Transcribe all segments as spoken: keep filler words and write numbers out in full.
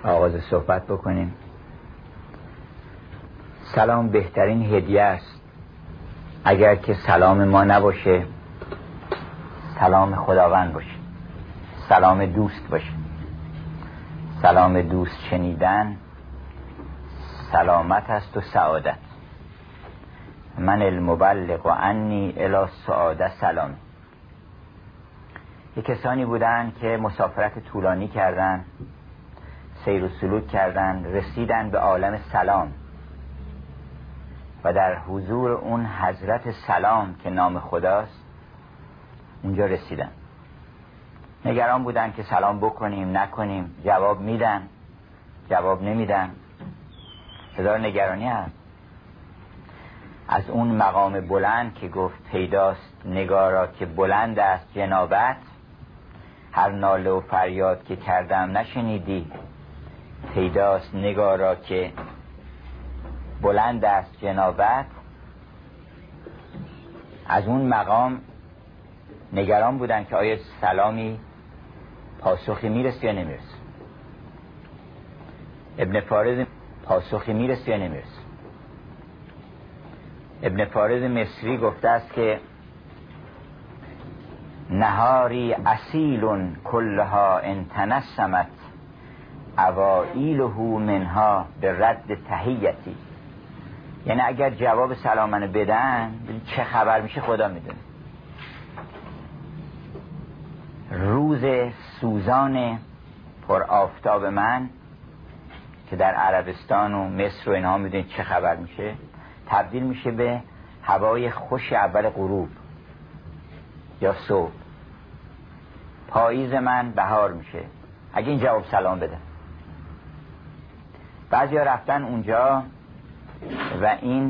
آغاز صحبت بکنیم. سلام بهترین هدیه است. اگر که سلام ما نباشه، سلام خداوند باشه، سلام دوست باشه. سلام دوست شنیدن سلامت است و سعادت. من المبلغ و انی الی سعاده سلام. یک کسانی بودن که مسافرت طولانی کردن، سیر و سلوک کردن، رسیدن به عالم سلام و در حضور اون حضرت سلام که نام خداست اونجا رسیدن. نگران بودن که سلام بکنیم نکنیم، جواب میدن جواب نمیدن. هزار نگرانی هست. از اون مقام بلند که گفت پیداست نگارا که بلند است جنابت، هر ناله و فریاد که کردم نشنیدی. پیداست نگارا که بلند است جنابت. از اون مقام نگران بودن که آیا سلامی پاسخی میرسه یا نمیرسه. ابن فارض پاسخی میرسه یا نمیرسه. ابن فارض مصری گفته است که نهاری اصیل کلها انتنسمت اوائیله منها به رد تحیتی. یعنی اگر جواب سلام منو بدن چه خبر میشه خدا میدونه. روز سوزان پر آفتاب من که در عربستان و مصر و اینها میدونید چه خبر میشه، تبدیل میشه به هوای خوش اول غروب یا صبح. پاییز من بهار میشه اگه این جواب سلام بده. بعضی ها رفتن اونجا و این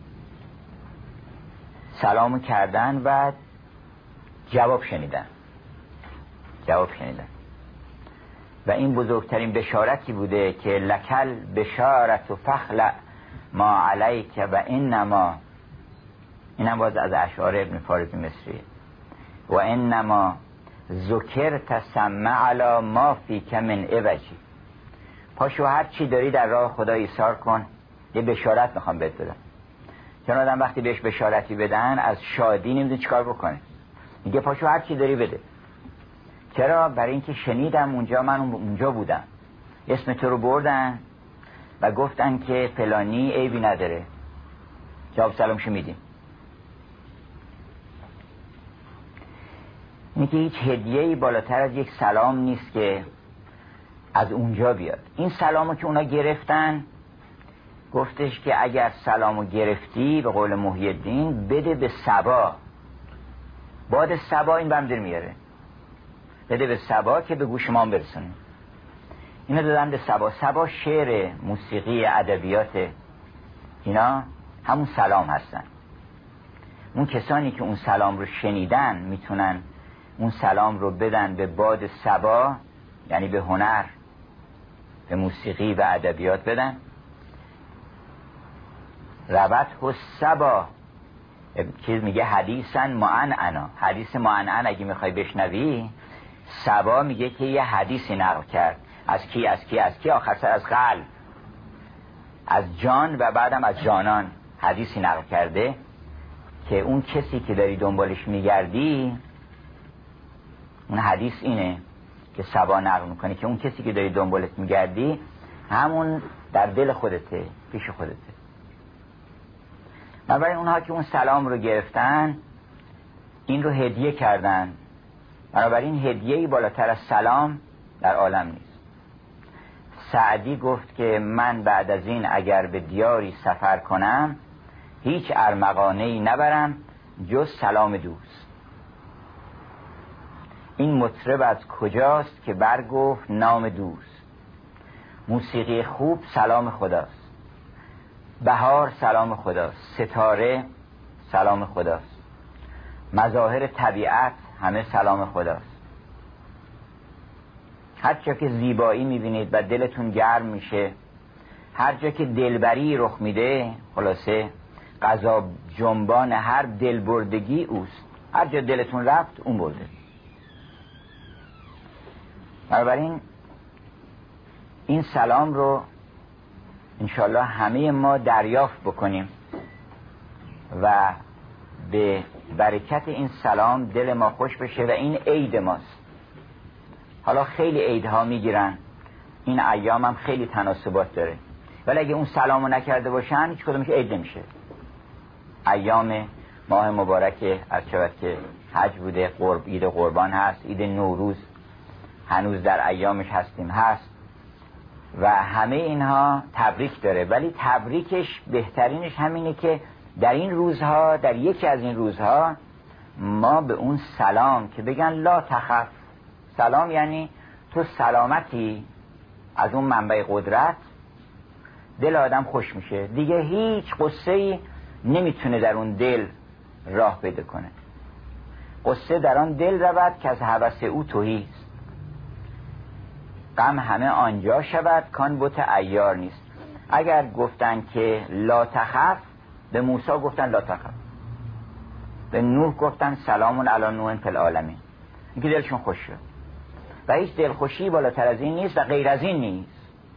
سلامو کردن و جواب شنیدن جواب شنیدن و این بزرگترین بشارتی بوده که لکل بشارت و فخلع ما علیک و انما. اینم باز از اشعار ابن فارض مصری. و انما ذکرت سمع علی ما فیک من عوجی. پاشو هر چی داری در راه خدا ایثار کن. یه بشارت میخوام بهت بدم. چون آدم وقتی بهش بشارتی بدن از شادی نمیدونه چیکار بکنه، میگه پاشو هر چی داری بده. چرا؟ برای اینکه شنیدم اونجا، من اونجا بودم، اسم تو رو بردن و گفتن که فلانی عیبی نداره، جواب سلامشو میدیم. اینه که هیچ هدیه‌ای بالاتر از یک سلام نیست که از اونجا بیاد. این سلامو که اونا گرفتن، گفتش که اگر سلامو گرفتی به قول محی الدین بده به صبا. باد صبا این بمدر میاره، بده به صبا که به گوش ما برسونه. اینا دادن به صبا. صبا شعر، موسیقی، ادبیات، اینا همون سلام هستن. اون کسانی که اون سلام رو شنیدن میتونن اون سلام رو بدن به باد صبا، یعنی به هنر، به موسیقی و ادبیات بدن. روت و صبا چیز میگه حدیثا معنعنا. حدیث معنعن اگه میخوای بشنوی، صبا میگه که یه حدیثی نقل کرد. از کی از کی از کی آخر سر از قلب، از جان و بعدم از جانان حدیثی نقل کرده که اون کسی که داری دنبالش میگردی، اون حدیث اینه که صبا نقل میکنه که اون کسی که داری دنبالت میگردی همون در دل خودته، پیش خودته. بنابراین اونها که اون سلام رو گرفتن این رو هدیه کردن. بنابراین هدیه‌ای بالاتر از سلام در عالم نیست. سعدی گفت که من بعد از این اگر به دیاری سفر کنم هیچ ارمغانه‌ای نبرم جز سلام دوست. این مطرب از کجاست که برگفت نام دوست. موسیقی خوب سلام خداست، بهار سلام خداست، ستاره سلام خداست، مظاهر طبیعت همه سلام خداست. هر جا که زیبایی میبینید و دلتون گرم میشه، هر جا که دلبری رخ میده، خلاصه قضا جنبان هر دلبردگی اوست. هر جا دلتون رفت اون برده. بنابراین این سلام رو انشالله همه ما دریافت بکنیم و به برکت این سلام دل ما خوش بشه و این عید ماست. حالا خیلی عیدها میگیرن، این ایام هم خیلی تناسبات داره، ولی اگه اون سلامو نکرده باشن هیچ کدومش عید نمیشه. ایام ماه مبارک از شود که حج بوده، قرب عید قربان هست، عید نوروز هنوز در ایامش هستیم هست و همه اینها تبریک داره، ولی تبریکش بهترینش همینه که در این روزها، در یکی از این روزها ما به اون سلام که بگن لا تخف، سلام یعنی تو سلامتی از اون منبع قدرت، دل آدم خوش میشه دیگه، هیچ قصه‌ای نمیتونه در اون دل راه پیدا کنه. قصه در آن دل رود که از هوس او تهی است، غم همه آنجا شود کان بت عیار نیست. اگر گفتن که لا تخف، به موسی گفتن لا تخف، به نوح گفتن سلامون علی نوح فی العالمین، اینکه دلشون خوش شد و هیچ دلخوشی بالاتر از این نیست و غیر از این نیست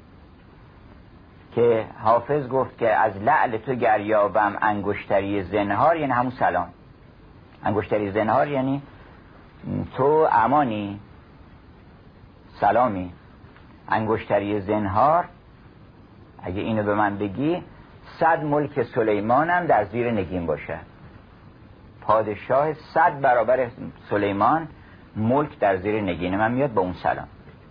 که حافظ گفت که از لعل تو گریابم انگشتری زنهار، یعنی همون سلام. انگشتری زنهار یعنی تو امانی، سلامی. انگشتری زنهار اگه اینو به من بگی، صد ملک سلیمانم در زیر نگین باشه. پادشاه صد برابر سلیمان ملک در زیر نگین من میاد با اون سلام.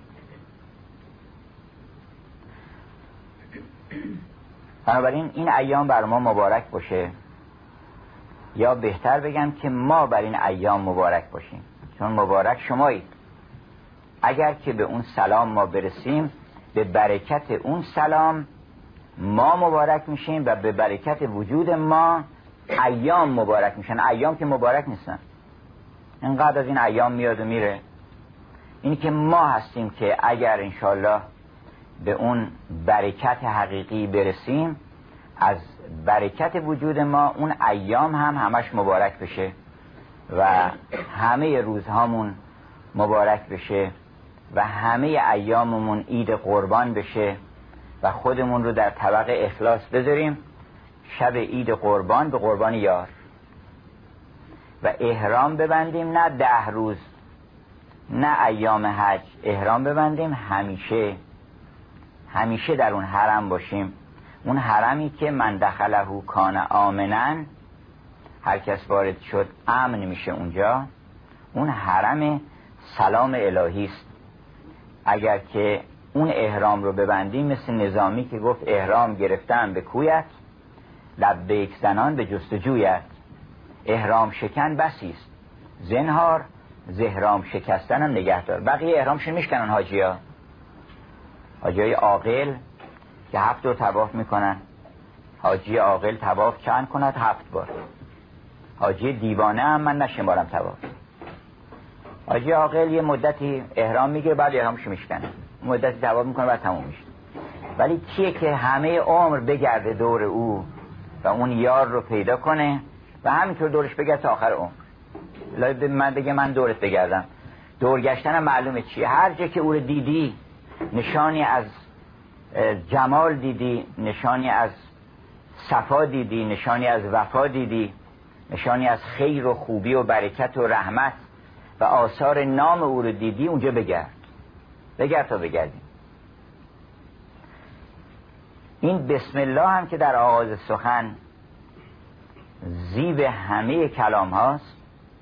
بنابراین این ایام بر ما مبارک باشه، یا بهتر بگم که ما بر این ایام مبارک باشیم، چون مبارک شمایید. اگر که به اون سلام ما برسیم، به برکت اون سلام ما مبارک میشیم و به برکت وجود ما ایام مبارک میشن. ایام که مبارک نیستن، اینقدر از این ایام میاد و میره. اینی که ما هستیم که اگر انشالله به اون برکت حقیقی برسیم، از برکت وجود ما اون ایام هم همش مبارک بشه و همه روزهامون مبارک بشه و همه ایاممون عید قربان بشه و خودمون رو در طبق اخلاص بذاریم شب عید قربان به قربان یار و احرام ببندیم، نه ده روز نه ایام حج، احرام ببندیم همیشه همیشه در اون حرم باشیم. اون حرمی که من دخله کان آمناً، هر کس وارد شد امن میشه اونجا. اون حرم سلام الهی است. اگر که اون احرام رو ببندیم، مثل نظامی که گفت احرام گرفتم به کویت، لبیک زنان به جستجویت. احرام شکن بسیست، زنهار زهرام شکستنم نگهدار. بقیه احرامشون میشکنن حاجیا، حاجیای عاقل که هفت رو طواف میکنن. حاجی عاقل طواف چند کند؟ هفت بار. حاجی دیوانه هم من نشمارم طواف. حاجی عاقل یه مدتی احرام میگیره، بعد احرامشو میشکنه، مدتی طواف میکنه، بعد تموم میشه. ولی کیه که همه عمر بگرده دور او و اون یار رو پیدا کنه و همینطور دورش بگرد تا آخر عمر؟ لای به من بگه من دورت بگردم. دور گشتن معلومه چیه. هر جا که او رو دیدی، نشانی از جمال دیدی، نشانی از صفا دیدی، نشانی از وفا دیدی، نشانی از خیر و خوبی و برکت و رحمت و آثار نام او رو دیدی، اونجا بگرد بگرد تا بگردیم. این بسم الله هم که در آغاز سخن زیب همه کلام هاست،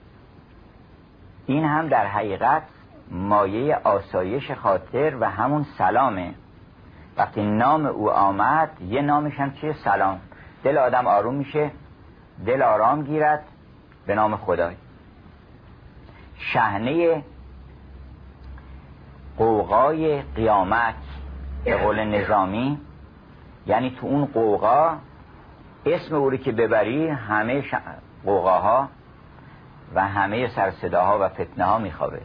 این هم در حقیقت مایه آسایش خاطر و همون سلامه. وقتی نام او آمد، یه نامش هم چیه؟ سلام. دل آدم آروم میشه، دل آرام گیرد به نام خدای. شحنه قوقای قیامت به قول نظامی، یعنی تو اون قوقا اسم او رو که ببری، همه ش... قوقاها و همه سرصداها و فتنه ها میخوابه.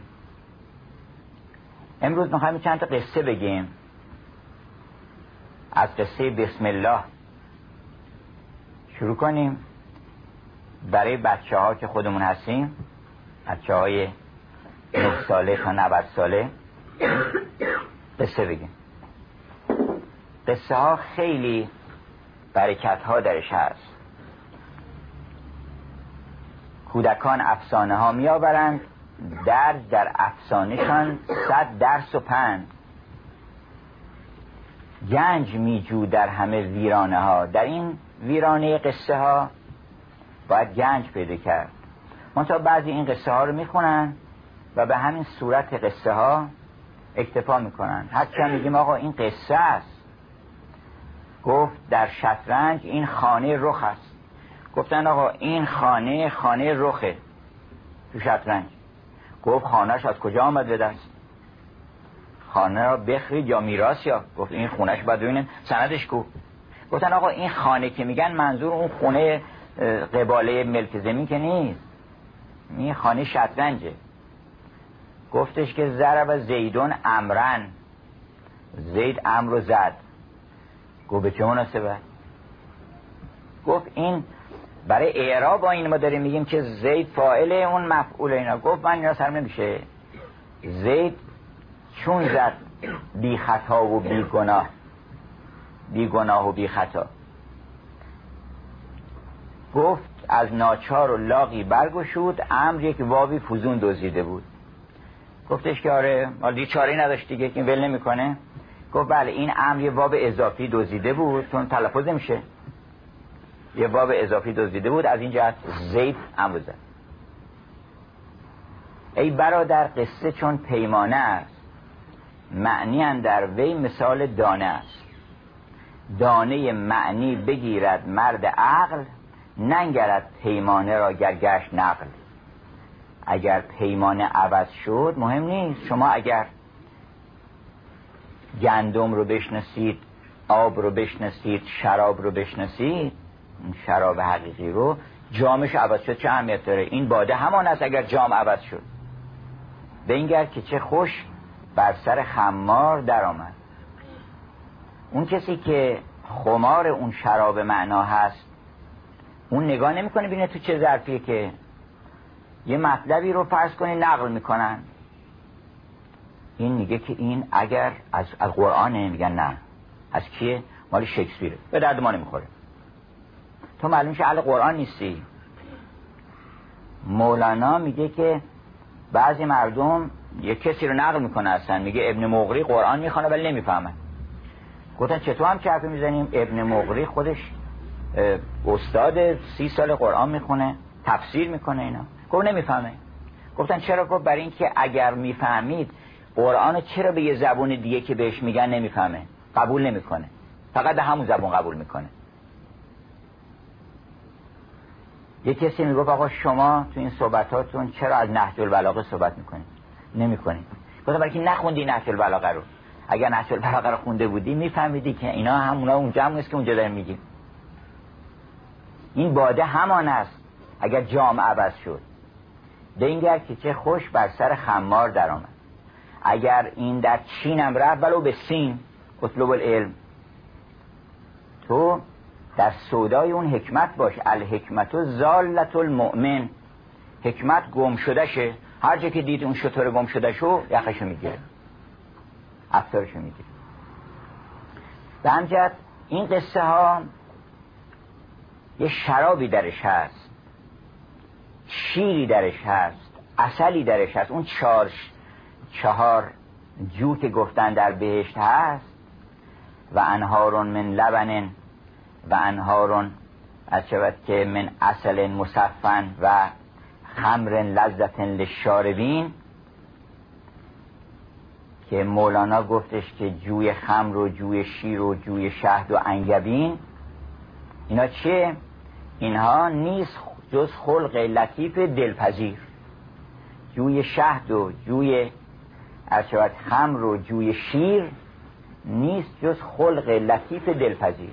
امروز میخوایم چند تا قصه بگیم. از قصه بسم الله شروع کنیم برای بچه ها که خودمون هستیم، بچه های نه ساله تا نود ساله قصه بگیم. قصه ها خیلی برکت ها درش هست. کودکان افسانه ها می آورند، درج در افسانهشان صد درس و پند. گنج می جو در همه ویرانه ها. در این ویرانه قصه ها باید گنج پیدا کرد. منتها بعضی این قصه ها رو می خونن و به همین صورت قصه ها اکتفا می کنن. حتی میگیم آقا این قصه است. گفت در شطرنج این خانه رخ است. گفتن آقا این خانه خانه رخه تو شطرنج. گفت خانهش از کجا آمد به دست؟ خانه را بخرید یا میراث؟ یا گفت این خونهش باید ببینن سندش کو. گفتن آقا این خانه که میگن منظور اون خونه قباله ملک زمین که نیست، این خانه شطرنجه. گفتش که ضرب زیدون امرن، زید امر رو زد. گفت به چه مناسبت؟ گفت این برای اعراب با این ما داریم میگیم که زید فاعل اون مفعول اینا. گفت من اینا سرم نمیشه. زید چون زد بی خطا و بی گناه، بی گناه و بی خطا. گفت از ناچار و لاغی برگشود، امر یک واوی فزون دزدیده بود. گفتش که آره مال دیگه چاره‌ای نداشت دیگه که این ول نمیکنه. گفت بله این امر یه واو اضافی دزدیده بود چون تلفظ نمیشه، یه واو اضافی دزدیده بود، از این جهت زید امر زد. ای برادر قصه چون پیمانه است، معنی اندر وی مثال دانه است. دانه معنی بگیرد مرد عقل، ننگرد پیمانه را گر گشت نقل. اگر پیمانه عوض شد مهم نیست. شما اگر گندم رو بشناسید، آب رو بشناسید، شراب رو بشناسید، شراب حقیقی رو، جامش عوض شد چه اهمیت داره؟ این باده همان است اگر جام عوض شد. بنگر که چه خوش بر سر خمار در آمد. اون کسی که خمار اون شراب معنا هست، اون نگاه نمیکنه ببینه تو چه ظرفیه، که یه مطلبی رو فرض کنی نقل میکنن. این میگه که این اگر از, از قرآنه، میگن نه از کیه؟ مال شکسپیره، به درد ما نمیخوره. تو معلوم شه اهل قرآن نیستی. مولانا میگه که بعضی مردم یه کسی رو نقل میکنه، اصلا میگه ابن مقری قرآن میخونه ولی نمیفهمه. گفتن چطور هم چه حرفی میزنیم؟ ابن مقری خودش استاد سی سال قرآن میخونه، تفسیر میکنه اینا. گفت نمیفهمه. گفتن چرا؟ گفت برای اینکه اگر میفهمید قرآن چرا به یه زبون دیگه که بهش میگن نمیفهمه، قبول نمیکنه، فقط به همون زبون قبول میکنه. یه کسی میگفت آقا شما تو این صحبتاتون چرا از نهج البلاغه صحبت میکنید؟ نمیکنید. گفتم برای که نخوندی نهج البلاغه رو. اگر نهج البلاغه رو خونده بودی میفهمیدی که اینا همونا اونجا هم نیست که اونجا داریم میگیم. این باده همان است اگر جام عوض شد. بنگر که چه خوش بر سر خمار در آمد. اگر این در چینم رفت ولو به سین، اطلب العلم، تو در سودای اون حکمت باش. الحکمت و زالت المؤمن. حکمت گم شده شه، هر جا که دید اون شطور گم شده شو یخشو میگیره، افطارشو میگیره. به همجد این قصه ها یه شرابی درش هست، شیری درش هست، عسلی درش هست. اون چهار چهار جو که گفتن در بهشت هست، و انهارون من لبن و انهارون از شود که من عسل مصفن و خمر لذت للشاربین، که مولانا گفتش که جوی خمر و جوی شیر و جوی شهد و انگبین، اینا چیه؟ اینها نیست جز خلق لطیف دلپذیر. جوی شهد و جوی از شود خمر و جوی شیر نیست جز خلق لطیف دلپذیر.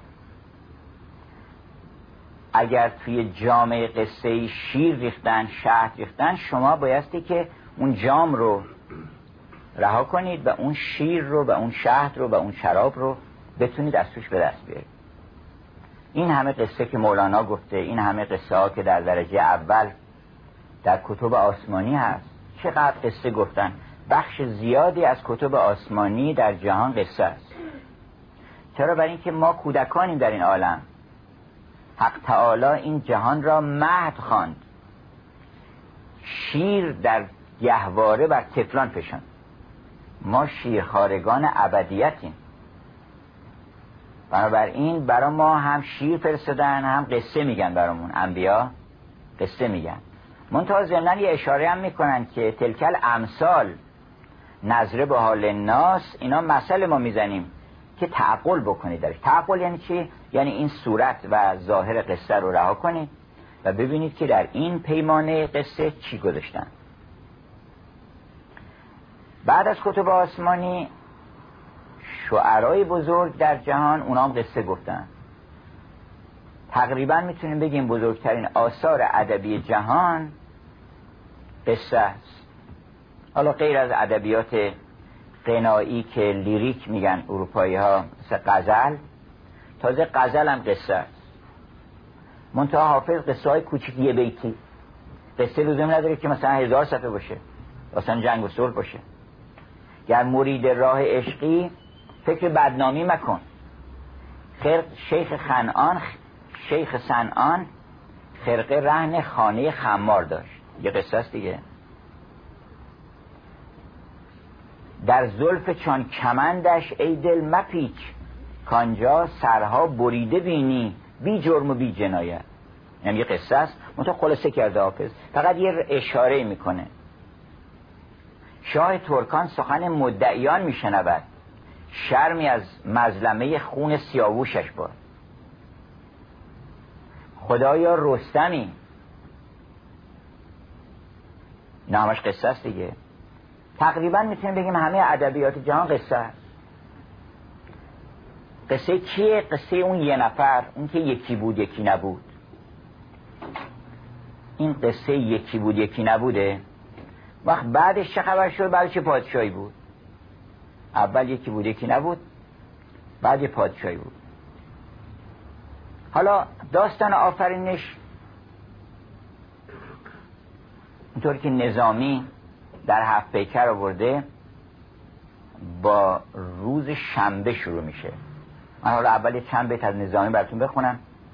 اگر توی جام قصه شیر ریختن، شهد ریختن، شما بایستی که اون جام رو رها کنید و اون شیر رو و اون شهد رو و اون شراب رو بتونید از توش به دست بیارید. این همه قصه که مولانا گفته، این همه قصه ها که در درجه اول در کتب آسمانی هست، چقدر قصه گفتن. بخش زیادی از کتب آسمانی در جهان قصه است. چرا؟ برای اینکه ما کودکانیم در این عالم. حق تعالی این جهان را مهد خواند، شیر در گهواره بر طفلان فشاند. ما شیرخوارگان ابدیتیم، بنابراین برای ما هم شیر فرستادن هم قصه میگن، برامون انبیا قصه میگن. منتها ضمناً یه اشاره هم میکنن که تلکل امثال نظره به حال الناس، اینا مثل ما میزنیم که تعقل بکنید درش. تعقل یعنی چی؟ یعنی این صورت و ظاهر قصه رو رها کنید و ببینید که در این پیمانه قصه چی گذاشتن. بعد از کتب آسمانی شعرای بزرگ در جهان اونا هم قصه گفتن. تقریبا میتونیم بگیم بزرگترین آثار ادبی جهان قصه است. حالا غیر از ادبیات غنایی که لیریک میگن اروپایی ها، مثل غزل، تازه غزل هم قصه است. منتها حافظ قصه های کوچیک یه بیتی، قصه لزوم نداره که مثلا هزار صفحه باشه، مثلا جنگ و صلح باشه. گر مرید راه عشقی فکر بدنامی مکن. خرق شیخ خنعان شیخ صنعان خرقه رهن خانه خمار داشت، یه قصه است دیگه. در زلف چون کمندش ای دل مپیچ، کانجا سرها بریده بینی بی جرم و بی جنایت. یعنی یه قصه است، منتها خلاصه کرده حافظ، فقط یه اشاره میکنه. شاه ترکان سخن مدعیان میشنود، شرمی از مظلمه خون سیاووشش باد. خدایا رستمی، نه همش قصه است دیگه. تقریبا میتونیم بگیم همه ادبیات جهان قصه است. قصه کیه؟ قصه اون یه نفر، اون که یکی بود یکی نبود. این قصه یکی بود یکی نبوده. وقت بعدش چه خبر شد؟ بعد چه پادشاهی بود؟ اول یکی بود یکی نبود، بعد پادشاهی بود. حالا داستان آفرینش اونطور که نظامی در هفت پیکر آورده با روز شنبه شروع میشه. من حالا اول چند بیت از نظامی براتون بخونم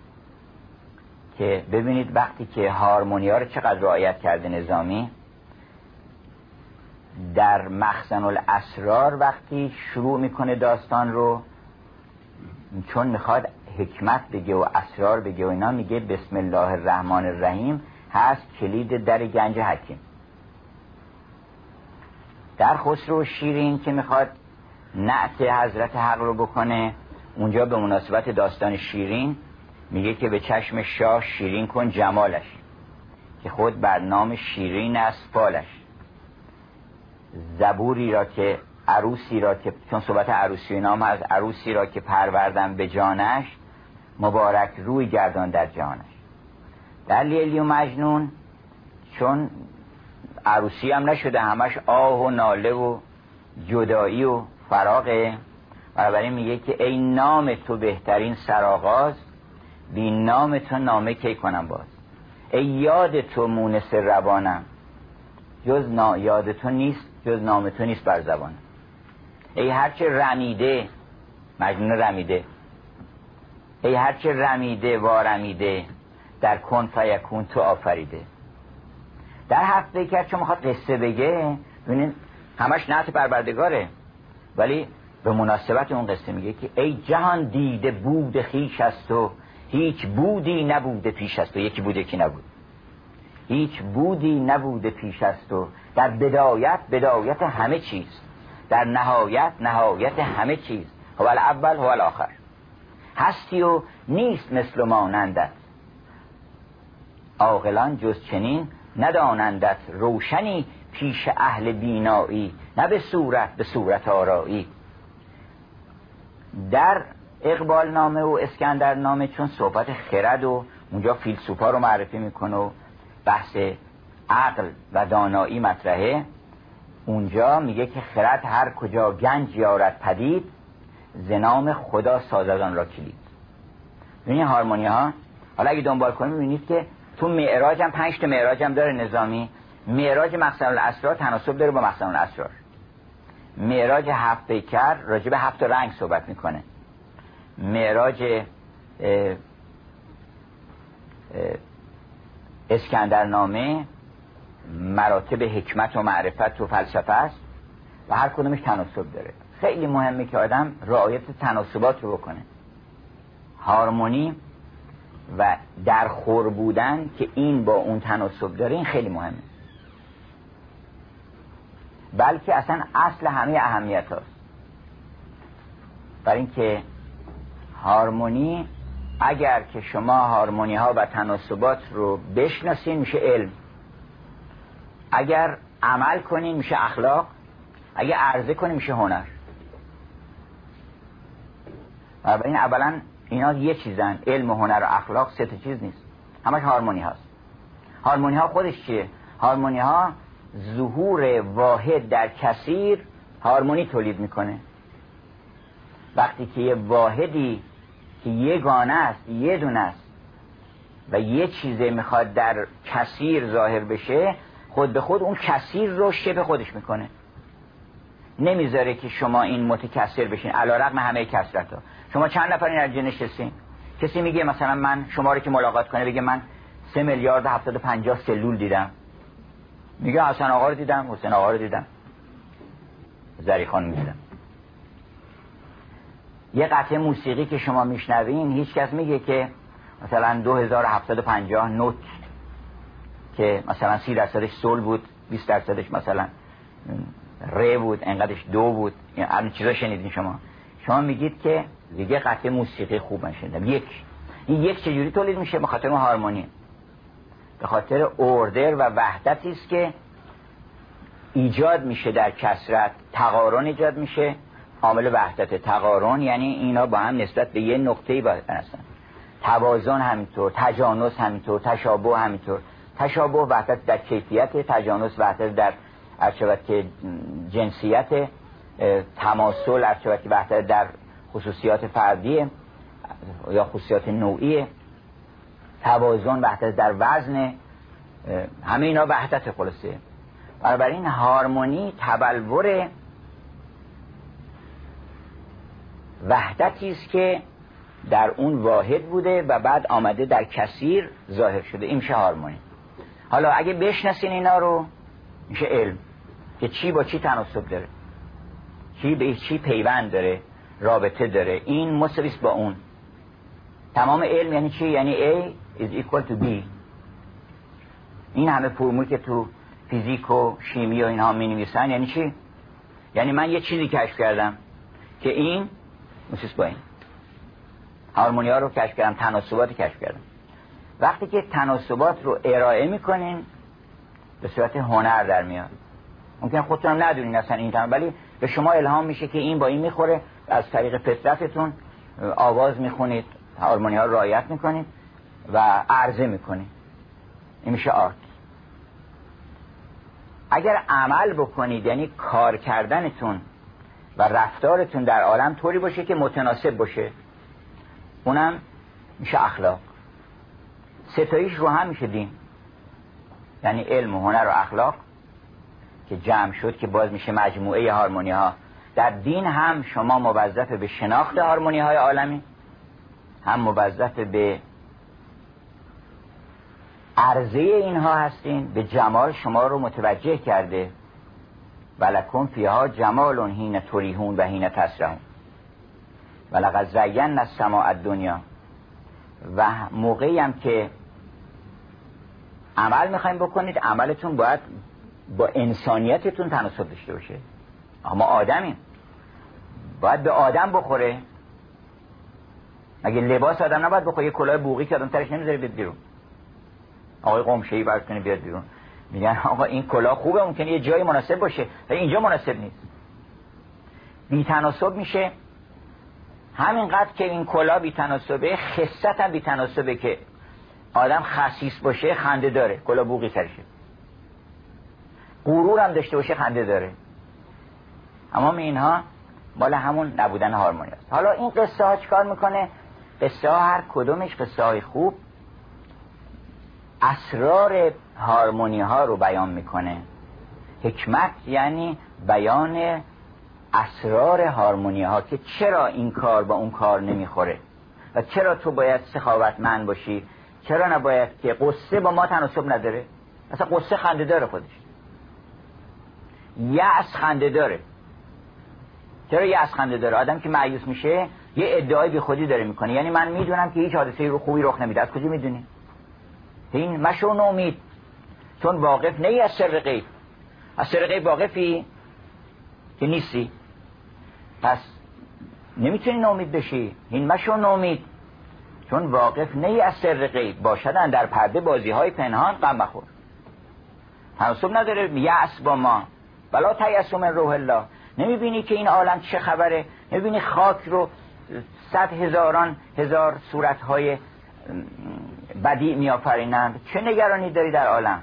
که ببینید وقتی که هارمونیا رو چقدر رعایت کرده نظامی. در مخزن الاسرار وقتی شروع میکنه داستان رو، چون میخواد حکمت بگه و اسرار بگه و اینا، میگه بسم الله الرحمن الرحیم هست کلید در گنج حکیم. در خسرو شیرین که میخواد نعت حضرت حق رو بکنه، اونجا به مناسبت داستان شیرین میگه که به چشم شاه شیرین کن جمالش، که خود بر نام شیرین است فالش. زبوری را که عروسی را که، چون صحبت عروسی نام از عروسی را که پروردن به جانش، مبارک روی گردان در جانش. در لیلی و مجنون چون عروسی هم نشده، همش آه و ناله و جدایی و فراغه، بنابراین میگه که ای نام تو بهترین سرآغاز، بی نام تو نامه کی کنم باز. ای یاد تو مونس روانم، جز نا یاد تو نیست، جز نام تو نیست بر زبانم. ای هرچه رمیده، مجنون رمیده، ای هرچه رمیده و رمیده، در کن فیکون تو آفریده. در هفت پیکر چون میخواد قصه بگه، ببینید همش نعت پروردگاره، ولی به مناسبت اون قصه میگه که ای جهان دیده بود خویش است و هیچ بودی نبوده پیش است و. یکی بود یکی نبود. هیچ بودی نبوده پیش است و در بدایت بدایت همه چیز، در نهایت نهایت همه چیز. هو الاول هو الاخر. هستی و نیست مثل مانندت، عاقلان جز چنین ندانندت. روشنی پیش اهل بینایی، نه به صورت به صورت آرایی. در اقبال نامه و اسکندر نامه چون صحبت خرد و اونجا فیلسوفا رو معرفی میکنه و بحث عقل و دانایی مطرحه، اونجا میگه که خرد هر کجا گنج یارد پدید، ز نام خدا سازد آن را کلید. ببینید هارمونی ها. حالا اگه دنبال کنیم میبینید که تو معراج هم پنج تا معراج هم داره نظامی. معراج مخزن الاسرار تناسب داره با مخزن الاسرار. معراج هفت پیکر راجع به هفت رنگ صحبت میکنه. معراج اسکندرنامه مراتب حکمت و معرفت و فلسفه است و هر کدومش تناسب داره. خیلی مهمه که آدم رعایت تناسبات رو بکنه، هارمونی و در خور بودن که این با اون تناسب داره، این خیلی مهمه، بلکه اصلا اصل همه اهمیت هاست. برای اینکه هارمونی، اگر که شما هارمونی ها و تناسبات رو بشناسین میشه علم، اگر عمل کنین میشه اخلاق، اگر عرضه کنین میشه هنر. و این اولا اینا یه چیزن، علم و هنر و اخلاق سه تا چیز نیست، همش هارمونی هاست. هارمونی ها خودش چیه؟ هارمونی ها ظهور واحد در کثیر هارمونی تولید میکنه. وقتی که یه واحدی که یگانه است، یه دونه است و یه چیزی میخواد در کثیر ظاهر بشه، خود به خود اون کثیر رو شبه خودش میکنه، نمیذاره که شما این متکثر بشین علیرغم همه کثرت ها. شما چند نفر این درجه نشستین؟ کسی میگه مثلا من شما رو که ملاقات کنه بگه من سه میلیارد هفتاد و پنجاه سلول دیدم، میگه حسن آقا رو دیدم، حسین آقا رو دیدم، زری خان دیدم. یه قطعه موسیقی که شما میشنوین هیچ کس میگه که مثلا دو هزار و هفتصد و پنجاه نوت که مثلا سی درصدش سول بود، بیست درصدش مثلا ره بود، انقدرش دو بود، این چیزا شنیدین شما. شما میگید که دیگه قطعه موسیقی خوب من شنیدم. یک این یک چجوری تولید میشه؟ به خاطر هارمونی، به خاطر اوردر و وحدتی است که ایجاد میشه در کثرت، تقارن ایجاد میشه، عامل وحدت تقارن، یعنی اینا با هم نسبت به یه نقطه‌ای باید هستن. توازن همینطور، تجانس همینطور، تشابه همینطور. تشابه وحدت در کیفیت، تجانس وحدت در ارشبت که جنسیت، تماسل ارشبت که وحدت در خصوصیات فردی یا خصوصیات نوعی، توازن وحدت در وزن، همه اینا وحدت خلاصه. بنابراین هارمونی تبلور وحدتی است که در اون واحد بوده و بعد آمده در کثیر ظاهر شده، این میشه هارمونی. حالا اگه بشناسین اینا رو میشه علم، که چی با چی تناسب داره، چی به چی پیوند داره، رابطه داره، این مساوی است با اون. تمام علم یعنی چی؟ یعنی A is equal to B. این همه فرمول که تو فیزیک و شیمی و اینها می نویسن یعنی چی؟ یعنی من یه چیزی کشف کردم که این مساوی با این. هارمونی ها رو کشف کردم، تناسبات کشف کردم. وقتی که تناسبات رو ارائه میکنین به صورت هنر در میاد. ممکن خودتون هم ندونین اصلا این تمام، ولی به شما الهام میشه که این با این میخوره، از طریق فطرتتون آواز میخونید، هارمونی ها رو رعایت میکنید و عرضه میکنید. این میشه آرت. اگر عمل بکنید، یعنی کار کردنتون و رفتارتون در عالم طوری باشه که متناسب باشه، اونم میشه اخلاق. ستایش رو هم میشه دین، یعنی علم و هنر و اخلاق که جمع شد که باز میشه مجموعه هارمونی ها. در دین هم شما موظف به شناخت هارمونی های عالمی، هم موظف به عرضه اینها هستین. به جمال شما رو متوجه کرده، ولکم فیها جمال حین تریحون و حین تسرحون ولقد زینا السماء الدنیا. و موقعی هم که عمل میخوایم بکنید، عملتون باید با انسانیتتون تناسب داشته باشه. ما آدمیم، باید به آدم بخوره. مگه لباس آدم نباید بخوره؟ یه کلاه بوقی که آدم ترش نمیذاره بیاد بیرون، آقای قمشه‌ای برش کنه بیاد بیرون، میگن آقا این کلاه خوبه، ممکنه یه جایی مناسب باشه ولی اینجا مناسب نیست. بی تناسب میشه. همینقدر که این کلاه بی تناسبه، خست هم بی تناسبه. که آدم خسیس باشه خنده داره، کلاه بوقی سرشه. غرور هم داشته باشه خنده داره. اما اینها مال همون نبودن هارمونی است. حالا این قصه ها چیکار میکنه؟ قصه ها هر کدومش قصه های خوب اسرار هارمونی ها رو بیان میکنه. حکمت یعنی بیان اسرار هارمونی ها که چرا این کار با اون کار نمیخوره و چرا تو باید سخاوتمند باشی، چرا نباید که قصه با ما تناسب نداره. اصلا قصه خنده داره خودش، یأس خنده داره. چرا یأس خنده داره؟ آدم که مایوس میشه یه ادعای بی خودی داره میکنه، یعنی من میدونم که هیچ حادثه‌ای رو خوبی رخ نمیده. از کجا میدونی؟ این مشو نومید، چون واقف نی از سر غیب. از سر غیب واقفی که نیستی، پس نمیتونی نومید بشی. این مشو نومید، چون واقف نی از سر غیب. باشدن در پرده بازی های پنهان غم مخور. تناسب نداره یأس با ما. بلا تیأسوا من روح الله. نمیبینی که این عالم چه خبره؟ نمیبینی خاک رو صد هزاران هزار صورتهای بدی میآفرینند؟ چه نگرانی داری در عالم؟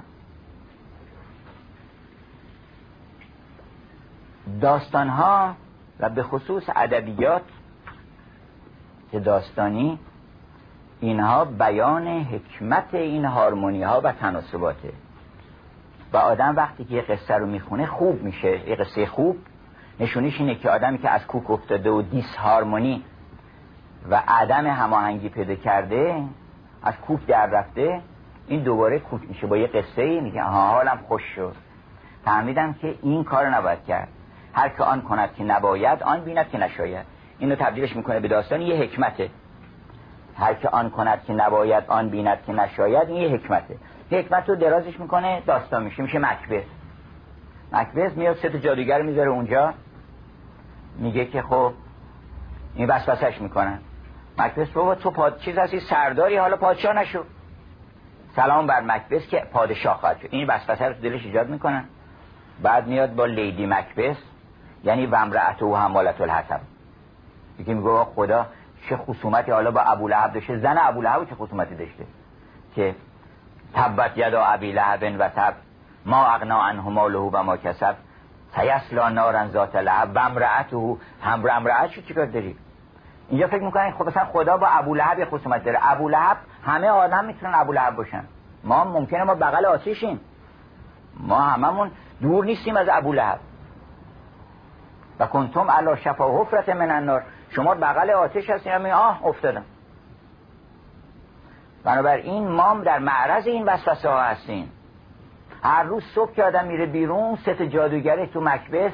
داستانها و به خصوص ادبیات که داستانی، اینها بیان حکمت این هارمونی ها و تناسباته. و آدم وقتی که یه قصه رو میخونه خوب میشه. یه قصه خوب نشونیش اینه که آدمی که از کوک افتاده و دیس هارمونی و عدم هماهنگی پیدا کرده، از کوک در رفته، این دوباره کوک میشه با یه قصه. میگه آها حالم خوش شد، فهمیدم که این کار نباید کرد. هر که آن کند که نباید آن بیند که نشاید. اینو تبدیلش میکنه به داستان. یه حکمته. هر که آن کند که نباید آن بیند که نشاید، این یه حکمته. حکمت رو درازش میکنه داستان میشه. میشه مکبث. مکبث میاد سه تا جادوگر میذاره اونجا، میگه که خب این وسوسه‌اش میکنن. مکبث بابا تو پاد چیز هستی، سرداری، حالا پادشاه نشو. سلام بر مکبث که پادشاه خواهد شد. این وسوسه رو تو دلش ایجاد میکنن. بعد میاد با لیدی مکبث، یعنی و امرأته و حمالة الحطب، یکی میگه خدا چه خصومتی حالا با ابولهب داشته. زن ابولهب چه خصومتی داشته که تبت یدا ابی لهب و تب ما اغنا عنه ماله و ما کسب سیصلی نارا ذات لهب و امرأته. هم امرأتشو چیکار داری؟ اینجا فکر میکنن خب مثلا خدا با ابولهب خصومت داره. ابولهب همه آدم میتونن ابولهب باشن. ما ممکنه ما بغل آتیشیم، ما هممون دور نیستیم از ابولهب. و کنتم علی شفا حفرة من النار، شما بغل آتش هستین. همین آه افتادم. بنابراین ما در معرض این وسوسه ها هستیم. هر روز صبح که آدم میره بیرون، سه تا جادوگره تو مکبث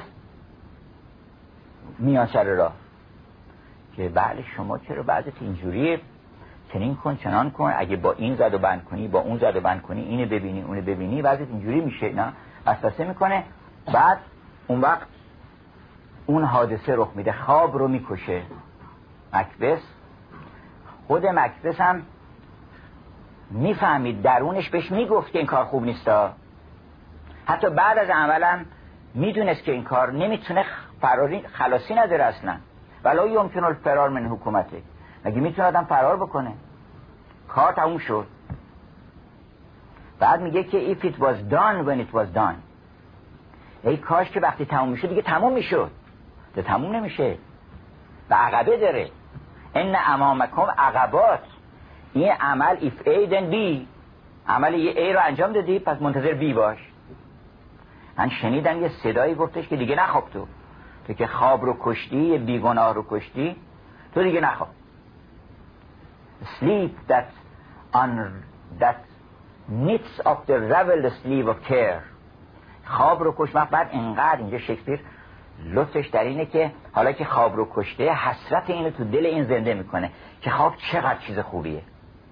میان سر راه که بله شما چرا بعضت اینجوریه، چنین کن چنان کن، اگه با این زد و بند کنی، با اون زد و بند کنی، اینو ببینی اونو ببینی، بعضت اینجوری میشه. نه، وسوسه میکنه. بعد اون وقت اون حادثه رخ میده، خواب رو میکشه. مکبث خود مکبث هم میفهمید، درونش بهش میگفت که این کار خوب نیستا. حتی بعد از عملم میدونست که این کار نمیتونه، فراری خلاصی نداره اصلا. ولا یمکن الفرار من حکومته. مگه میتونه آدم فرار بکنه؟ کار تموم شد. بعد میگه که if it was done when it was done. ای کاش که وقتی تموم میشه دیگه تموم میشد. ده تموم نمیشه و عقبه داره. ان امامکم عقبات. این عمل if A then B، عمل یه A رو انجام دادی پس منتظر B باش. من شنیدم یه صدایی گفتش که دیگه نخواب. تو تو که خواب رو کشتی، یه بیگناه رو کشتی، تو دیگه نخواب. Sleep that on that knits of the revel the sleeve of care. خواب رو کش. بعد اینقدر اینجا شکسپیر لطفش در اینه که حالا که خواب رو کشته، حسرت اینو تو دل این زنده میکنه که خواب چقدر چیز خوبیه.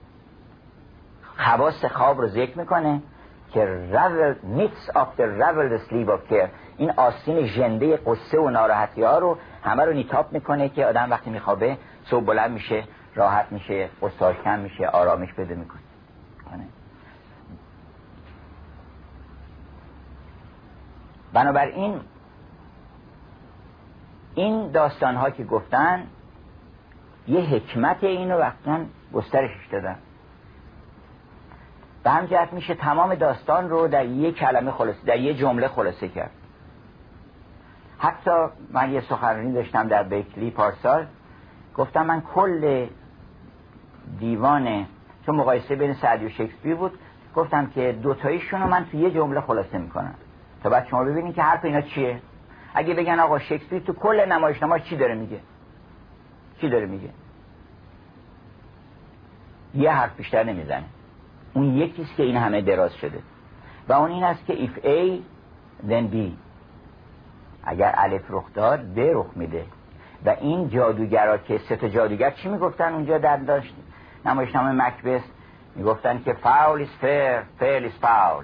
خواص خواب رو ذکر میکنه که revel knits of the revel the sleeve of care. این آستین ژنده قصه و ناراحتی ها رو همه رو نیتاب میکنه که آدم وقتی میخوابه صبح بلند میشه، راحت میشه، قصه‌اش کم میشه، آرامش پیدا میکنه. بنابراین این داستان ها که گفتن یه حکمت اینو وقتاً گسترشش دادن. به هم جهت میشه تمام داستان رو در یه کلمه خلاصه، در یه جمله خلاصه کرد. حتی من یه سخنرانی داشتم در بیکلی پارسال، گفتم من کل دیوان، چون مقایسه بین سعدی و شکسپیر بود، گفتم که دوتاییشون رو من تو یه جمله خلاصه میکنم تا بعد شما ببینید که حرف اینا چیه. اگه بگن آقا شکسپیر تو کل نمایشنامه چی داره میگه، چی داره میگه، یه حرف بیشتر نمیزنه. اون یکیست که این همه دراز شده و اون این است که if A then B، اگر الف رخ داد ب رخ میده. و این جادوگرا که سه تا جادوگر چی میگفتن اونجا در داشت نمایشنامه مکبث؟ میگفتن که فاول is fair، fair is foul.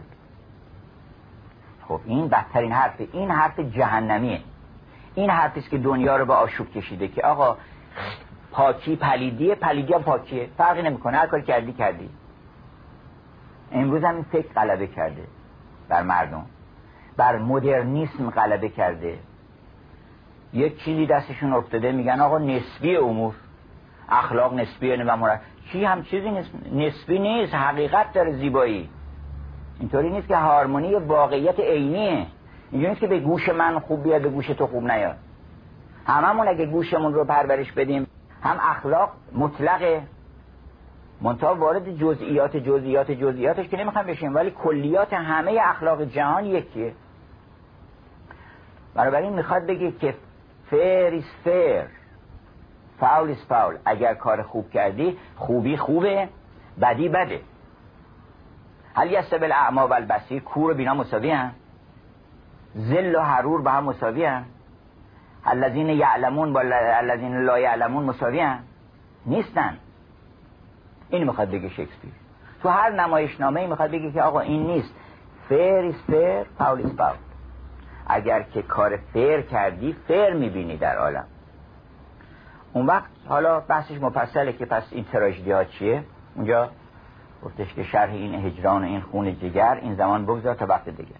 خب این بدترین حرفه، این حرف جهنمیه. این حرفی است که دنیا رو به آشوب کشیده که آقا پاکی پلیدیه، پلیدی هم پاکیه، فرقی نمیکنه، هر کاری کردی کردی. امروز هم این فکر غلبه کرده بر مردم، بر مدرنیسم غلبه کرده. یک چیزی دستشون افتاده میگن آقا نسبی امور، اخلاق نسبیه و مرا چی هم چیزی نیست، نسبی نیست، حقیقت داره زیبایی. اینطوری نیست که هارمونی واقعیت عینیه. اینجوری نیست که به گوش من خوب بیاد به گوش تو خوب نیاد. هممون اگه گوشمون رو پرورش بدیم هم اخلاق مطلقه، منتها وارد جزئیات جزئیات جزئیاتش که نمیخوام بشیم، ولی کلیات همه اخلاق جهان یکیه. بنابراین میخواد بگه که fair is fair، foul is foul. اگر کار خوب کردی خوبی خوبه، بدی بده. هل یستوی الاعمی و البصیر، کور و بینا مساوی هم؟ ذل و حرور با هم مساوی هم؟ الذین یعلمون با الذین لا یعلمون مساوی هم؟ نیستن. این میخواد بگه شکسپیر. تو هر نمایشنامه‌ای میخواد بگه که آقا این نیست، fair is fair، foul is foul. اگر که کار فیر کردی فیر میبینی در عالم. اون وقت حالا بحثش مفصله که پس این تراژدی ها چیه. اونجا گفتش که شرح این هجران و این خون جگر این زمان بگذار تا وقت دیگه.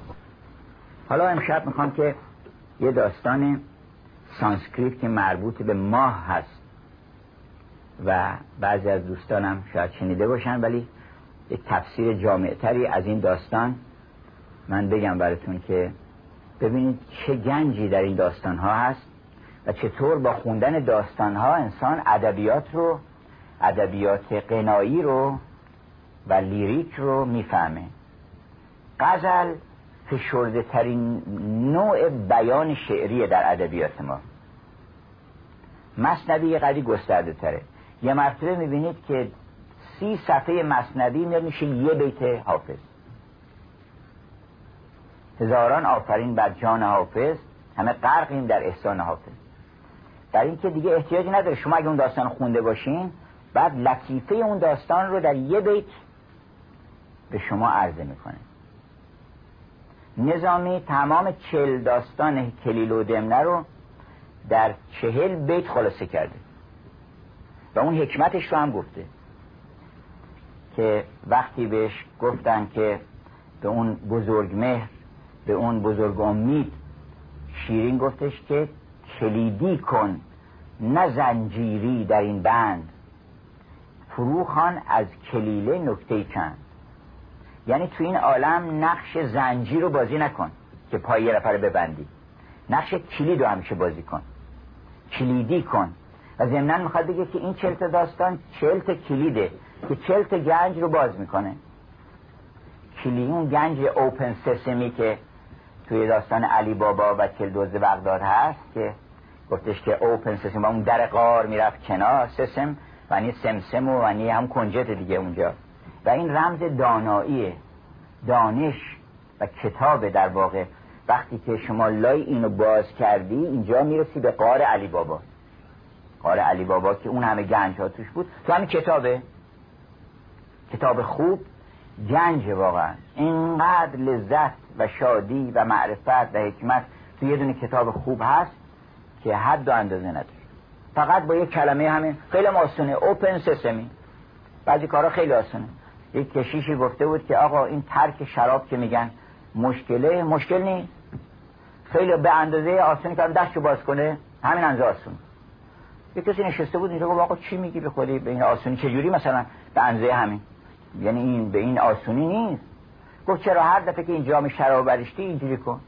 حالا امشب میخوام که یه داستان سانسکریت که مربوط به ماه هست و بعضی از دوستانم شاید شنیده باشن، ولی یک تفسیر جامعتری از این داستان من بگم براتون که ببینید چه گنجی در این داستان ها هست و چطور با خوندن داستان ها انسان ادبیات رو، ادبیات غنایی رو و لیریک رو میفهمه. غزل فشرده ترین نوع بیان شعریه در ادبیات ما. مثنوی یه قدری گسترده تره. یه مرتبه میبینید که سی صفحه مثنوی میاد میشه یه بیت حافظ. هزاران آفرین بر جان حافظ، همه غرقیم در احسان حافظ. در این که دیگه احتیاجی نداره شما اگه اون داستان خونده باشین بعد لطیفه اون داستان رو در یه بیت به شما عرضه میکنه. نظامی تمام چهل داستان کلیل و دمنه رو در چهل بیت خلاصه کرده و اون حکمتش رو هم گفته که وقتی بهش گفتن که به اون بزرگ مهر، به اون بزرگ امید، شیرین گفتش که کلیدی کن نه زنجیری در این بند، فروخان از کلیله نکته چند. یعنی تو این عالم نقش زنجیر رو بازی نکن که پای یه نفر ببندی، نقش کلید رو همیشه بازی کن، کلیدی کن. و ضمناً میخواد بگه که این چلت داستان چلت کلیده که چلت گنج رو باز میکنه. کلید اون گنج اوپن سسمی که توی داستان علی بابا و چل دزد بغداد هست که گفتش که اوپن سسم با اون در غار میرفت کنار، سسم ونی سمسم و ونی هم کنجت دیگه اونجا. و این رمز داناییه، دانش و کتاب. در واقع وقتی که شما لای اینو باز کردی اینجا میرسی به غار علی بابا. غار علی بابا که اون همه گنج ها توش بود، تو همین کتابه، کتاب خوب گنج واقعا. اینقدر لذت و شادی و معرفت و حکمت تو یه دونه کتاب خوب هست که حد و اندازه نداره. فقط با یک کلمه همین خیلی آسونه، اوپن سسمی. بعضی کارا خیلی آسونه. یک کشیشی گفته بود که آقا این ترک شراب که میگن مشکله، مشکل نیست، خیلی به اندازه آسونی که دستشو باز کنه همین اندازه آسون. یک کسی نشسته بود اینجا گفت آقا چی میگی به خودی به این آسونی؟ چجوری مثلا به اندازه همین؟ یعنی این به این آسونی نیست. گفت چرا؟ هر دفعه که این جام شراب بریشتی اینجوری کن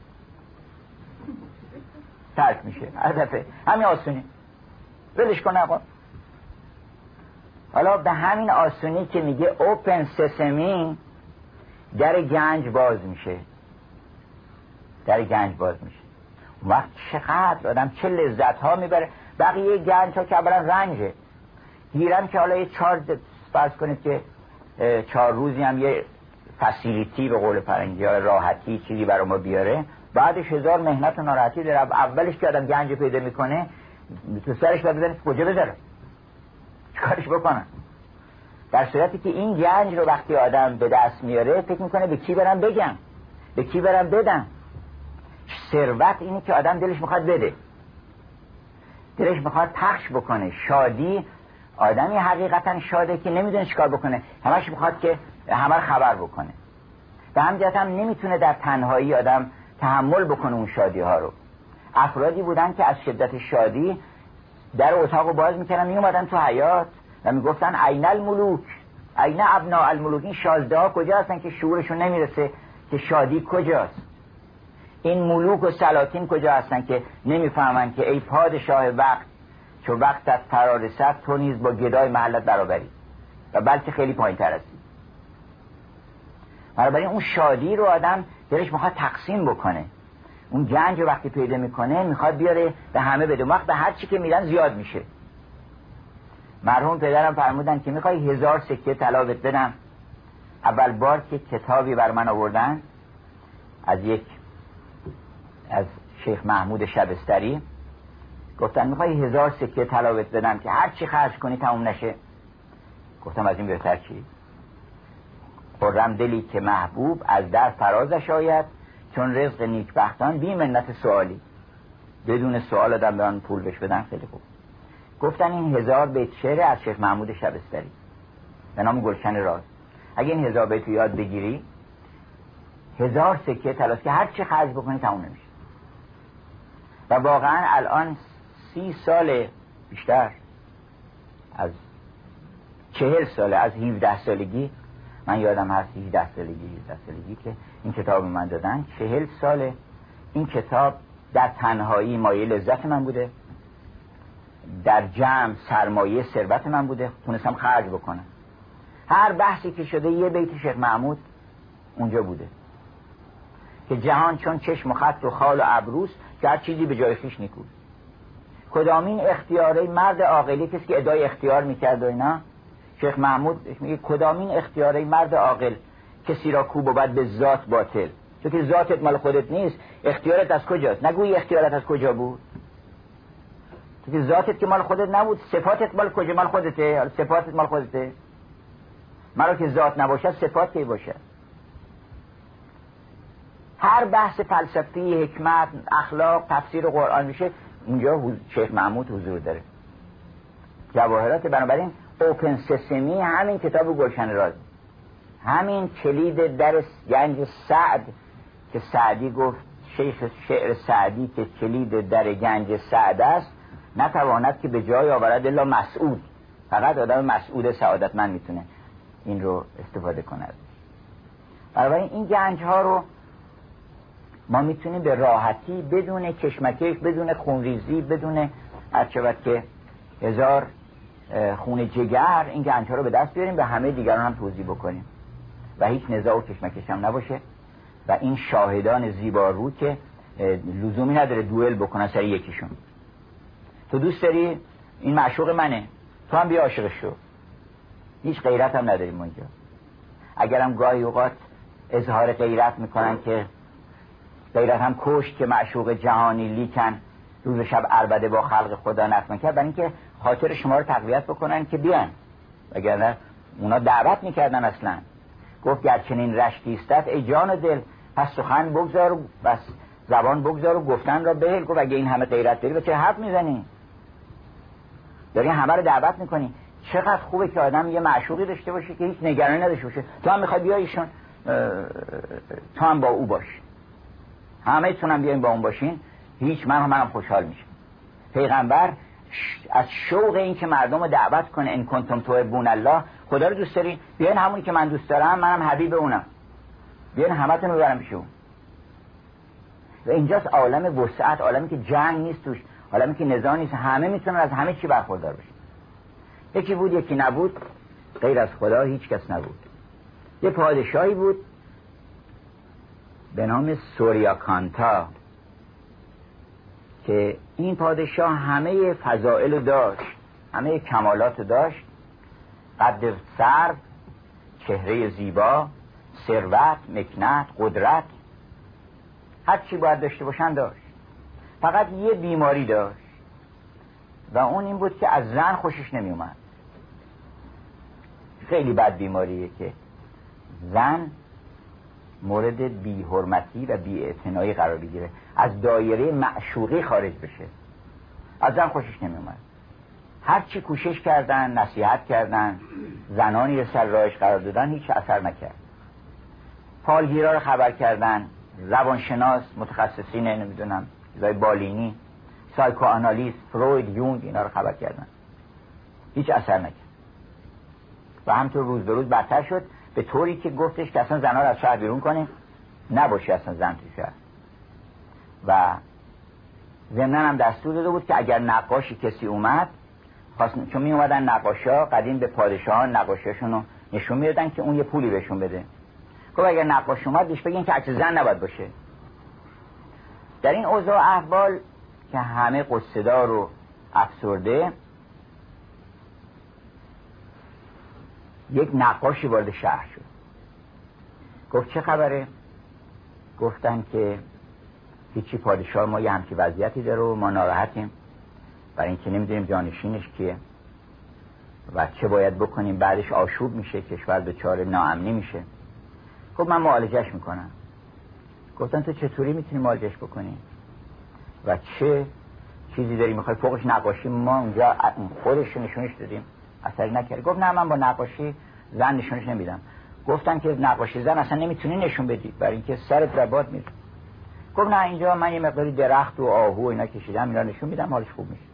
ترک میشه، هر دفعه همین آسونی، ولش کن آقا. حالا به همین آسونی که میگه اوپن سسمی در گنج باز میشه، در گنج باز میشه. وقت چقدر آدم چه لذت ها میبره. بقیه گنج ها که اولا رنجه گیرن که حالا یه چهار فرض کنید که چهار روزی هم یه فسیلیتی به قول فرنگی ها راحتی چیزی برای ما بیاره، بعدش هزار مهنت و ناراحتی داره. اولش که آدم گنج پیدا میکنه تو سرش باید بزنه کجا بذاره، چیکارش بکنن. در صورتی که این گنج رو وقتی آدم به دست میاره فکر میکنه به کی برم بگم، به کی برم بدم. ثروت اینی که آدم دلش میخواد بده، دلش میخواد پخش بکنه. شادی آدمی حقیقتا شاده که نمیدونه چیکار بکنه، همش میخواد که همه رو خبر بکنه. به همین جهت هم نمیتونه در تنهایی آدم تحمل بکنه اون شادی ها رو. افرادی بودن که از شدت شادی در اتاق باز میکردن میومدن تو حیاط و میگفتن عین الملوک عین ابناء الملوک. این شازده ها کجا هستن که شعورشون نمیرسه که شادی کجاست؟ این ملوک و سلاطین کجا هستن که نمیفهمن که ای پادشاه وقت چو وقتت فرا رسد تو نیز با گدای محلت برابری و بلکه خیلی پایین تر هستی. بنابراین اون شادی رو آدم دلش میخواد تقسیم بکنه. اون گنج رو وقتی پیدا میکنه میخواد بیاره به همه بده. وقت به هر چی که میدن زیاد میشه. مرحوم پدرم فرمودن که میخوای هزار سکه طلا بهت بدم. اول بار که کتابی بر من آوردن از یک از شیخ محمود شبستری گفتن میخوای هزار سکه طلا بهت بدم که هر چی خرج کنی تموم نشه. گفتم از این بهتر چی؟ خرم دلی که محبوب از در فرازش آید چون رزق نیکبختان بی منت سوالی. بدون سوال آدم به آن پول بهش بدن خیلی خوب. گفتن این هزار بیت شعر از شیخ محمود شبستری به نام گلشن راز. اگه این هزار بیت یاد بگیری هزار سکه طلاست که هر چی خرج بکنی تموم نمیشه. و واقعا الان سی سال بیشتر از چهل ساله از هفده سالگی من یادم هست هجده سالگی هجده سالگی که این کتاب من دادن. چهل ساله این کتاب در تنهایی مایه لذت من بوده، در جمع سرمایه ثروت من بوده. تونستم خرج بکنم. هر بحثی که شده یه بیت شیخ محمود اونجا بوده که جهان چون چشم و خط و خال و ابروست که هر چیزی به جای خویش نیکو. کدامین اختیاره مرد عاقلی کسی که ادعای اختیار میکرد و اینا، شیخ محمود میگه کدامین اختیاره مرد عاقل کسی را کو بود به ذات باطل. چون که ذاتت مال خودت نیست، اختیارت از کجاست؟ نگویی اختیارت از کجا بود. چون که ذاتت که مال خودت نبود، صفاتت مال کجا؟ مال خودته. صفاتت مال خودته. مرا که ذات نباشد صفات کی باشد؟ هر بحث فلسفی، حکمت، اخلاق، تفسیر قرآن میشه اونجا شیخ محمود حضور داره. جواهرات. بنابراین اوپن سسمی همین کتاب گلشن راز، همین کلید در گنج سعد که سعدی گفت، شیخ شعر سعدی که کلید در گنج سعد است نتواند که به جای آورد الا مسعود. فقط آدم مسعود سعادتمند میتونه این رو استفاده کند. بنابراین این گنج ها رو ما میتونیم به راحتی بدون کشمکش، بدون خونریزی، بدون هرچه که هزار خون جگر این گنج ها رو به دست بیاریم، به همه دیگران هم توضیح بکنیم و هیچ نزاع و کشمکش هم نباشه. و این شاهدان زیبارو که لزومی نداره دوئل بکنن سر یکیشون. تو دوست داری این معشوق منه، تو هم بیا عاشقش شو. هیچ غیرت هم نداریم اونجا. اگرم گاهی اوقات اظهار غیرت میکنن که غیرت هم کشت که معشوق جهانی لیکن روز شب عربده با خلق خدا نفع کرد، برای اینکه خاطر شما رو تقویت بکنن که بیان. وگرنه اونا دعوت میکردن اصلا. گفت گر چنین رشتی استت ای جان و دل پس سخن بگذار و بس زبان بگذار و گفتن را بهل. گفت اگه این همه غیرت داری به چه حرف میزنی؟ داری همه رو دعوت میکنی. چقدر خوبه که آدم یه معشوقی داشته باشه که هیچ نگرانی نداشته باشه. تو هم میخوای بیای ایشون تو هم با او باش، همه تونم بیاین با اون باشین، هیچ من هم منم خوشحال میشم. پیغمبر از شوق این که مردم رو دعوت کنه ان کنتم تحبون الله، خدا رو دوست دارین بیاین همونی که من دوست دارم منم حبیب اونم، بیاین همتون رو ببرم پیش اون. و اینجاست عالم وسعت، عالمی که جنگ نیست توش، عالمی که نزاع نیست، همه میتونن از همه چی برخوردار بشن. یکی بود یکی نبود، غیر از خدا هیچ کس نبود. یه پادشاهی بود به نام سوریاکانتا که این پادشاه همه فضائل داشت، همه کمالات داشت، قد سر، چهره زیبا، ثروت، مکنت، قدرت، هر چی باید داشته باشن داشت. فقط یه بیماری داشت و اون این بود که از زن خوشش نمی اومد. خیلی بد بیماریه که زن مورد بی حرمتی و بی اعتنایی قرار بگیره، از دایره معشوقی خارج بشه. از زن خوشش نمی اومد. هر چی کوشش کردن، نصیحت کردن، زنانی رو سر راهش قرار دادن، هیچ اثر نکرد. فالگیرا رو خبر کردن، روانشناس، متخصصین نمیدونم زای بالینی، سایکوآنالیست، فروید، یونگ، اینا رو خبر کردن، هیچ اثر نکرد و همطور روز به روز بدتر شد، به طوری که گفتش که اصلا زنها رو از شهر بیرون کنیم، نباشه اصلا زن تو شهر. و ضمناً هم دستور داده بود که اگر نقاشی کسی اومد، چون می اومدن نقاشا قدیم به پادشاهان نقاشاشون رو نشون میدادن که اون یه پولی بهشون بده. گفت اگر نقاش اومد بهش بگین که عکس زن نباید باشه. در این اوضاع احوال که همه قصه‌دار و افسرده، یک نقاشی وارد شهر شد. گفت چه خبره؟ گفتن که هیچی، پادشاه ما یه همچی وضعیتی داره و ما ناراحتیم برای اینکه نمیدونیم جانشینش کیه و چه باید بکنیم، بعدش آشوب میشه، کشور دچار ناامنی میشه. گفت من معالجهش میکنم. گفتن تو چطوری میتونی معالجهش بکنی و چه چیزی داری میخوای فوقش نقاشی؟ ما اونجا خودش نشونش دادیم، اثری نکرد. گفت نه من با نقاشی زن نشونش نمیدم. گفتن که نقاشی زن اصلا نمیتونی نشون بدی برای اینکه سرت رباط میره. گفت نه اینجا من یه مقداری درخت و آهو و اینا کشیدم، اینا نشون میدم، حالش خوب میشه.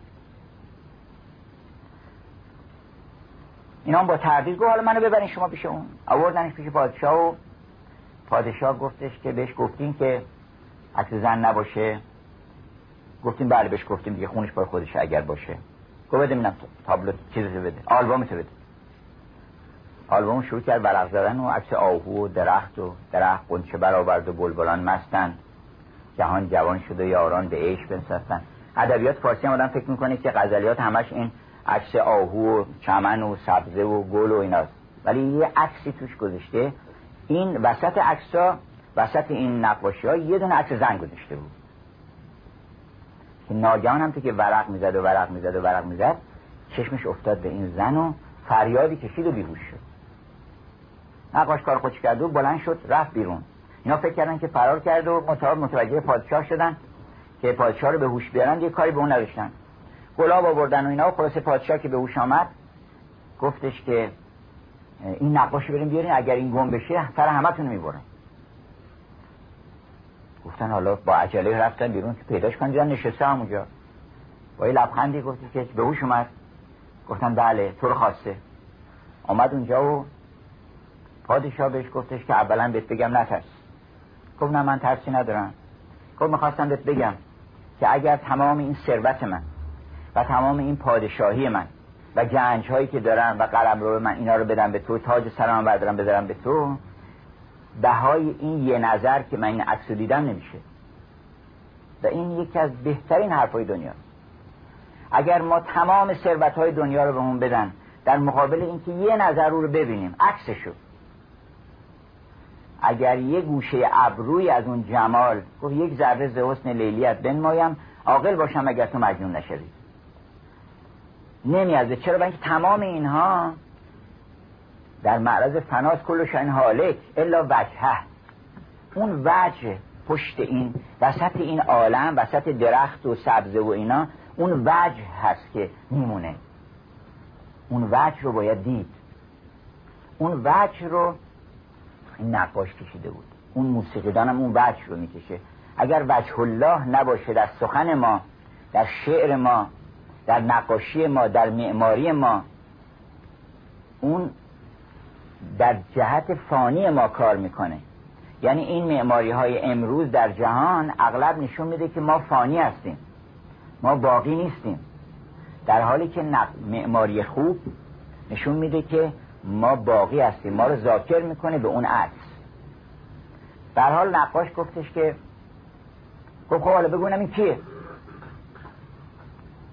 اینا هم با تردید گفت حالا منو ببرین شما پیش اون. آوردنش پیش پادشاه و پادشاه گفتش که بهش گفتین که عکس زن نباشه؟ گفتیم بله بهش گفتیم دیگه، خونش پای خودشه اگر باشه. گفت بده ببینم تابلو چیزشو بده، آلبومتو بده. آلبوم شروع کرد ورق زدن و عکس آهو و درخت و درخت قنچه برآورد و بلبلان مستن، جهان جوان شده یاران به عیش بنشستن. ادبیات فارسی هم آدم فکر میکنه که غزلیات همش این عکس آهو و چمن و سبزه و گل و ایناست، ولی یه عکسی توش گذاشته. این وسط عکس‌ها، وسط این نقاشی‌ها یه دونه عکس زن گذاشته بود که ناگهان هم تو که ورق میزد و ورق میزد و ورق میزد چشمش افتاد به این زن و فریادی کشید و بیهوش شد. نقاش کار خودش کرد و بلند شد رفت بیرون. اینا فکر کردن که فرار کرد و متوجه پادشاه شدن که پادشاه رو به هوش بیارن، یه کاری به اون نداشتن. گلاب آوردن و اینا. و خلاص پادشاه که به هوش آمد گفتش که این نقاشو بریم بیارین، اگر این گم بشه سر همتون رو میبرن. گفتن حالا با عجله رفتن بیرون که پیداش کنن، دیدن نشسته همونجا با یه لبخندی. گفتی که به هوش اومد؟ گفتن بله تو رو خواسته. آمد اونجا و پادشاه بهش گفتش که اولا بهت بگم نترس. گفت نه من ترسی ندارم. گفت میخواستم بهت بگم که اگر تمام این ثروت من و تمام این پادشاهی من و گنج هایی که دارم و قلمرو من اینا رو بدم به تو، تاج سرم بردارم بذارم به تو، بهای این یه نظر که من این عکس رو دیدم نمیشه. و این یکی از بهترین حرفای دنیاست. اگر ما تمام ثروت های دنیا رو بهمون بدن در مقابل اینکه یه نظر رو ببینیم عکسشو، اگر یه گوشه ابروی از اون جمال، گفت یک ذره ز حسن لیلیت بنمایم، عاقل باشم اگر تو مجنون نشوی. نمیازه. چرا؟ برای اینکه تمام اینها در معرض فناس، کل شأن هالک الا وجهه. اون وجه پشت این وسط این عالم، وسط درخت و سبزه و اینا، اون وجه هست که میمونه. اون وجه رو باید دید. اون وجه رو این نقاش کشیده بود. اون موسیقیدان هم اون وجه رو میکشه. اگر وجه الله نباشه در سخن ما، در شعر ما، در نقاشی ما، در معماری ما، اون در جهت فانی ما کار میکنه. یعنی این معماری های امروز در جهان اغلب نشون میده که ما فانی هستیم، ما باقی نیستیم، در حالی که معماری خوب نشون میده که ما باقی هستیم، ما رو ذاکر میکنه به اون عکس. در حال نقاش گفتش که گفت خب حالا بگونم این کیه؟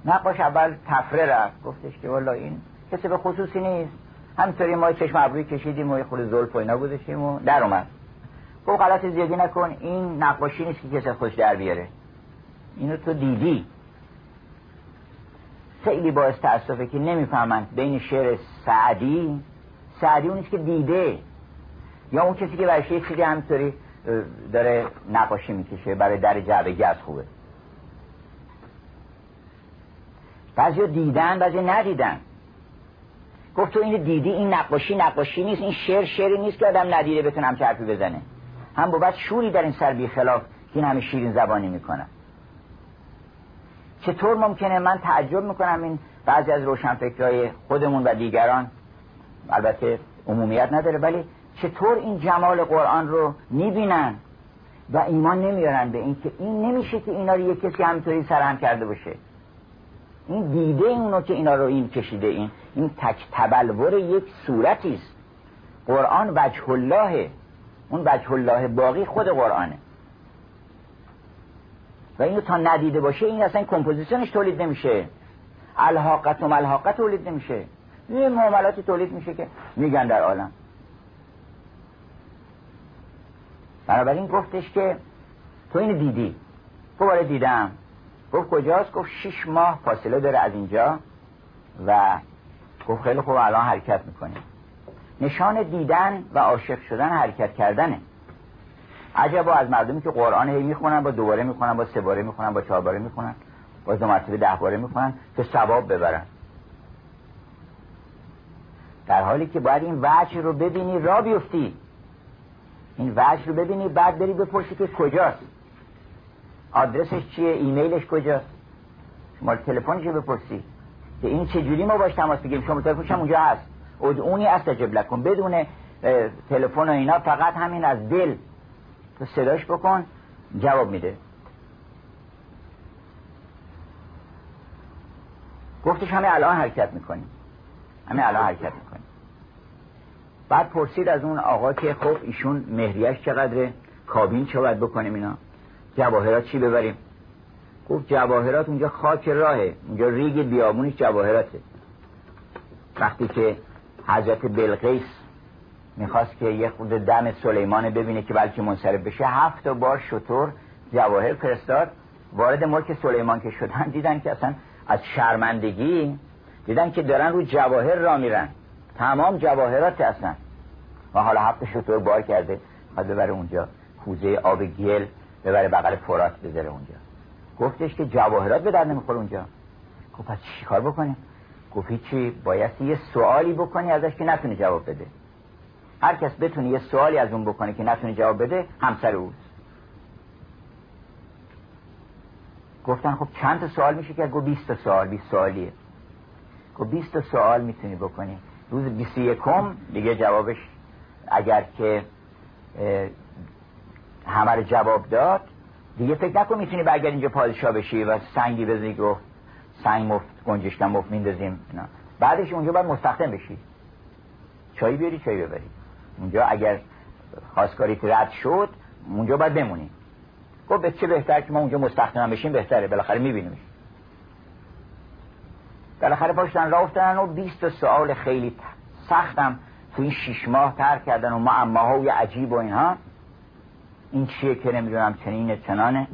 نقاش اول تفره رفت، گفتش که والا این کسی به خصوصی نیست، همینطوری ما چشم ابروی کشیدیم و خود زلف و اینا گذاشتیم و در اومد. گفت غلط زیادی نکن، این نقاشی نیست که کسی خوش در بیاره، اینو تو دیدی. خیلی باعث تأسفه که نمیفهمند بین شعر سعدی، سعدی اونیست که دیده، یا اون کسی که برش یک چیزی همینطوری داره نقاشی میکشه برای در جعبگی از خوبه. بعضی دیدن، بعضی ندیدن. گفت تو اینو دیدی، این نقاشی نقاشی نیست، این شعر شعری نیست که آدم ندیده بتونه هم حرفی بزنه. هم بود شوری در این سر بی خلاف که این همه شیرین زبانی میکنن. چطور ممکنه؟ من تعجب میکنم این بعضی از روشنفکرای خودمون و دیگران، البته عمومیت نداره، ولی چطور این جمال قرآن رو میبینن و ایمان نمیارن به این که این نمیشه که اینا رو یک کسی همینطوری سرهم کرده باشه. این دیده اونو که اینا رو این کشیده، این این تک تبلور یک صورتی است. قرآن وجه الله، اون وجه الله باقی خود قرآنه و اینو تا ندیده باشه این اصلا کمپوزیشنش تولید نمیشه، الحاقت و ملحاقت تولید نمیشه، یه معاملاتی تولید میشه که میگن در عالم. بنابراین گفتش که تو اینو دیدی؟ گفت آره دیدم. گفت کجاست؟ گفت شش ماه فاصله داره از اینجا. و گفت خیلی خوب الان حرکت میکنیم. نشان دیدن و عاشق شدن حرکت کردنه. عجبا از مردمی که قرآن هی میخونن، با دوباره میخونن، با سه باره میخونن، با چهار باره میخونن، با دو مرتبه ده باره میخونن که ثواب ببرن، در حالی که باید این وجه رو ببینی را بیفتی، این وجه رو ببینی بعد بری بپرسی که کجاست، آدرسش چیه، ایمیلش کجاست، شما تلفنش رو بپرسی که این چجوری ما باش تماس بگیریم. شما تلفنش هم اونجا هست، ادعونی استجب لکم، بدون تلفن و اینا، فقط همین از دل تو صداش بکن جواب میده. گفتش همه الان حرکت میکنیم، همه الان حرکت میکنیم. بعد پرسید از اون آقا که خب ایشون مهریش چقدره، کابین چه باید بکنیم اینا، جواهرات چی ببریم؟ گفت جواهرات اونجا خاک راهه، اونجا ریگ بیابونش جواهراته. وقتی که حضرت بلقیس میخواست که یه خود دم سلیمان ببینه که بلکه منصرف بشه، هفت بار شتر جواهر فرستاد. وارد ملک سلیمان که شدن دیدن که اصلا از شرمندگی دیدن که دارن رو جواهر را میرن، تمام جواهرات اصلا. و حالا هفت شتر بار کرده خواهد ببره اونجا کوزه آب گل ببره بغل فرات بذاره اونجا. گفتش که جواهرات به درد نمیخوره اونجا. گفت پس چی کار بکنیم؟ گفت هیچی، باید یه سوالی بکنی ازش که نتونه جواب بده. هر کس بتونه یه سوالی از اون بکنه که نتونه جواب بده، همسر اوست. گفتن خب چند تا سوال میشه که؟ گفت بیست تا سوال، بیست سوالیه. گفت بیست تا سوال میتونی بکنی، روز بیست و یکم دیگه جوابش اگر که همه رو جواب داد دیگه فکر نکن میتونی برگرد اینجا پادشاه بشی و سنگی بزنی، گفت سنگ مفت گنجشکم مفت میندازیم. بعدش اونجا باید مستخدم بشی، چایی بیاری چایی ببری. اونجا اگر خواستگاریت رد شد اونجا باید بمونی. گفت به چه بهتر که ما اونجا مستخدم بشیم، بهتره، بالاخره میبینیمش. بالاخره پاشتن راه افتادن و بیست سوال خیلی سختم تو این شش ماه تر کردن و معماهای عجیب و اینها. این چیه که نمیدونم چنینه چنانه،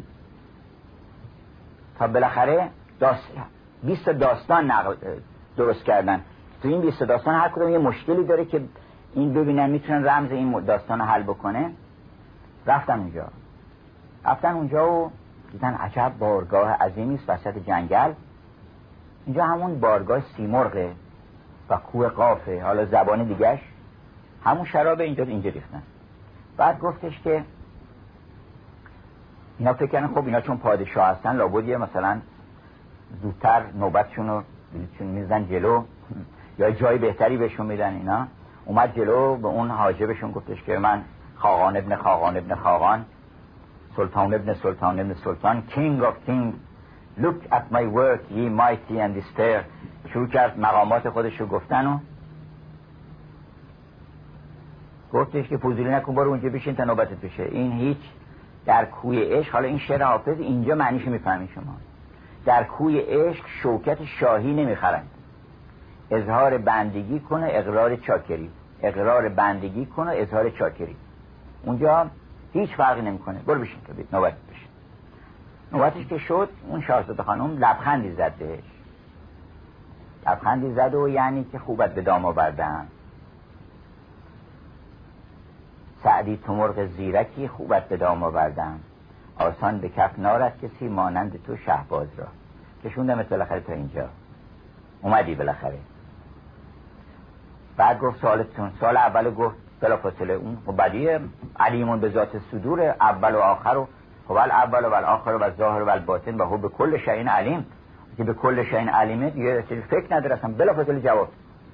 تا بالاخره داست... بیست داستان نقل درست کردن. تو این بیست داستان هر کدوم یه مشکلی داره که این ببینن میتونن رمز این داستان رو حل بکنه. رفتن اونجا رفتن اونجا و دیدن عجب بارگاه عظیمی است وسط جنگل. اینجا همون بارگاه سیمرغه و کوه قافه، حالا زبان دیگهش همون شراب اینجا اینجا ریختن. بعد گفتش که اینا فکر کردن خب اینا چون پادشاه هستن لابد یه مثلا زودتر نوبتشون رو میزن جلو یا جای بهتری بهشون میدن. اینا اومد جلو به اون حاجبشون گفتش که من خاقان ابن خاقان ابن خاقان، سلطان ابن سلطان ابن سلطان، king of kings, look at my work ye mighty and despair. شروع کرد مقامات خودش رو گفتن و گفتش که فضولی نکن، برو اونجا بشین تا نوبتت بشه. این هیچ در کوی عشق. حالا این شعر حافظ اینجا معنیشو میفهمی شما. در کوی عشق شوکت شاهی نمیخرند. اظهار بندگی کن و اقرار چاکری، اقرار بندگی کن و اظهار چاکری. اونجا هیچ فرقی نمیکنه. برو بشین تو بید نوبت بشین. نوبتش که شد اون شاهزاده خانم لبخندی زد بهش، لبخندی زد و یعنی که خوبت به دام آوردم، سعدی تو مرغ زیرکی خوبت به دام آوردم، آسان به کف نارد کسی مانند تو شهباز را. کشوندمت بالاخره تا اینجا اومدی بالاخره. بعد گفت سوالتون، سوال اول گفت بلافاصله اون خب بدیه، علیمون به ذات صدور، اول و آخر و خب اول و آخر و ظاهر و باطن و هو به کل شیء علیم. که به کل شیء علیمه دیگه فکر نداره اصلا، بلافاصله جواب.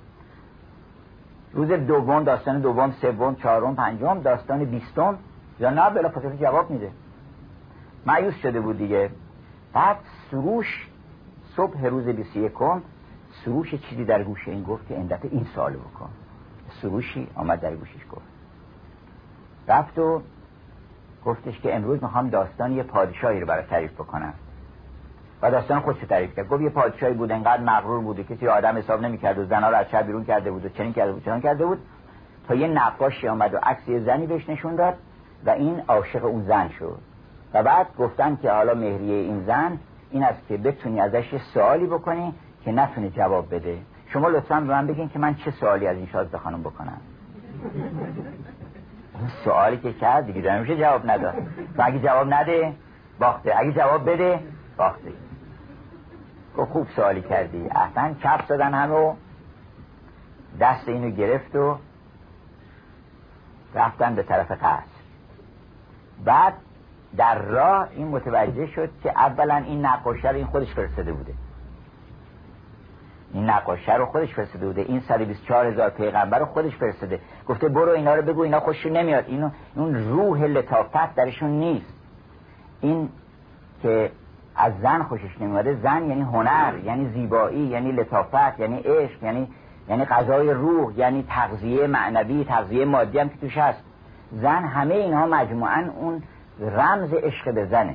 روز دوم داستان دوم، سوم، چهارم، پنجم، داستان بیستم یا نه بلافاصله جواب میده. مایوس شده بود دیگه. بعد سروش صبح روز بیست و یکم سروش چیزی در گوش این گفت که این دفعه این سوالو بکن. سروشی آمد در گوشش گفت، رفت و گفتش که امروز میخوام داستان یه پادشاهی رو برای تعریف بکنم. و داستان خودش رو تعریف کرد. گفت یه پادشاهی بود انقدر مغرور بود کسی آدم حساب نمی‌کرد و زنا رو از شهر بیرون کرده بود و چنین کرده بود چنان کرده بود تا یه نقاشی آمد و عکس یه زنی بهش نشون داد و این عاشق اون زن شد. و بعد گفتن که حالا مهریه این زن این است که بتونی ازش یه سوالی بکنی که نتونی جواب بده. شما لطفاً به من بگین که من چه سوالی از این شاهزاده خانم بکنم. اون سوالی که کرد دیگه نمیشه جواب نداد. و اگه جواب نده باخته، اگه جواب بده باخته. گفت خوب سوالی کردی. اصلا کف دادن همه، دست اینو گرفت و رفتن به طرف قصر. بعد در راه این متوجه شد که اولا این نقاشه رو این خودش فرستاده بوده، این نقاشه رو خودش فرستاده بوده، این صد و بیست و چهار هزار پیغمبر رو خودش فرستاده. گفته برو اینا رو بگو اینا خوششون نمیاد، اینو اون روح لطافت درشون نیست. این که از زن خوشش نمیاده، زن یعنی هنر، یعنی زیبایی، یعنی لطافت، یعنی عشق، یعنی یعنی غذای روح، یعنی تغذیه معنوی، تغذیه مادی هم که توش هست. زن همه اینها مجموعاً اون رمز عشق به زنه.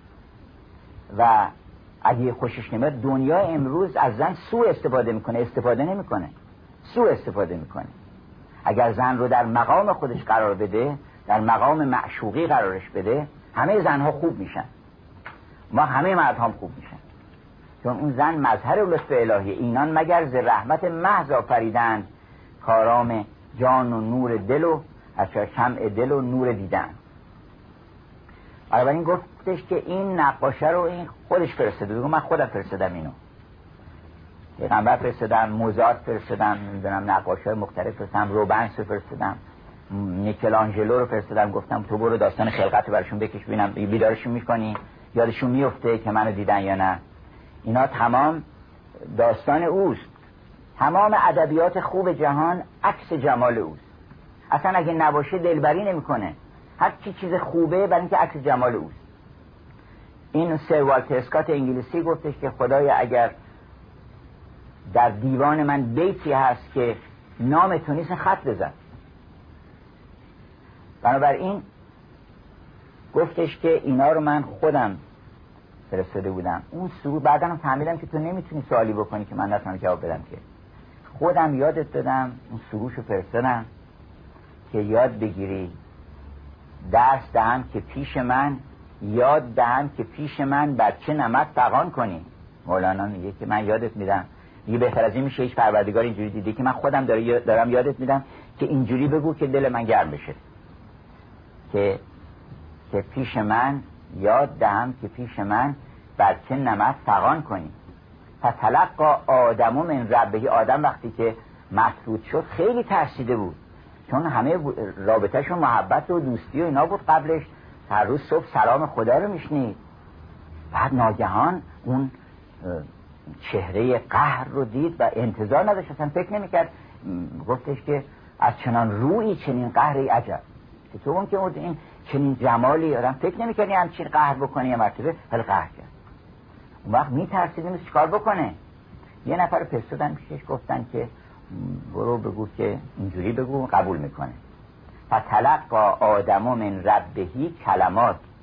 و اگه خوشش نمیاد دنیا امروز از زن سوء استفاده میکنه، استفاده نمیکنه، سوء استفاده میکنه. اگر زن رو در مقام خودش قرار بده، در مقام معشوقی قرارش بده، همه زنها خوب میشن، ما همه مردها هم خوب میشن. چون اون زن مظهر لطف الهی. اینان مگر ز رحمت محض آفریدند، کارام جان و نور دل و از شمع دل و نور دیدن. بنابراین گفتش که این نقاشه رو این خودش فرستاده. بگو من خودم فرستادم اینو، پیغمبر فرستادم، موزارت فرستادم، نمیدونم نقاشای مختلف فرستادم، روبنس فرستادم، میکلانجلو رو فرستادم، گفتم تو برو داستان خلقت رو براشون بکش ببینم بیدارشون میکنی، یادشون میفته که منو دیدن یا نه. اینا تمام داستان اوست. تمام ادبیات خوب جهان عکس جمال اوست. اصلا اگه نباشه دلبری نمیکنه. هر چی چیز خوبه برای اینکه عکس جمال اوست. این سر والتر اسکات انگلیسی گفتش که خدایا اگر در دیوان من بیتی هست که نام تو نیست خط بزن. بنابراین گفتش که اینا رو من خودم فرستاده بودم. اون سرود بعداً هم فهمیدم که تو نمیتونی سوالی بکنی که من نتونم جواب بدم، که خودم یادت دادم اون سروشو فرستادم که یاد بگیری، درس دهم که پیش من، یاد دهم که پیش من بر چه نمط فغان کنی. مولانا میگه که من یادت میدم. دیگه بهتر از این میشه هیچ پروردگار اینجوری دیده که من خودم دارم یادت میدم که اینجوری بگو که دل من گرم بشه، که که پیش من یاد دهم که پیش من بر چه نمط فغان کنی. فتلقی آدم من ربه. آدم وقتی که مطرود شد خیلی ترسیده بود، چون همه رابطه‌ش و محبت و دوستی و اینا بود قبلش. هر روز صبح سلام خدا رو میشنید. بعد ناگهان اون چهره قهر رو دید و انتظار نداشت، اصلا فکر نمی‌کرد. گفتش که از چنان رویی چنین قهری عجب، که تو اون که این چنین جمالی آدم فکر نمی‌کردی همچین قهر بکنی یه مرتبه، ولی قهر کرد. اون وقت می‌ترسید نمی‌دونست چیکار بکنه. یه نفر فرستادن پیشش گفتن که برو بگو که اینجوری بگو، قبول میکنه. فتلقی آدم من ربه کلمات.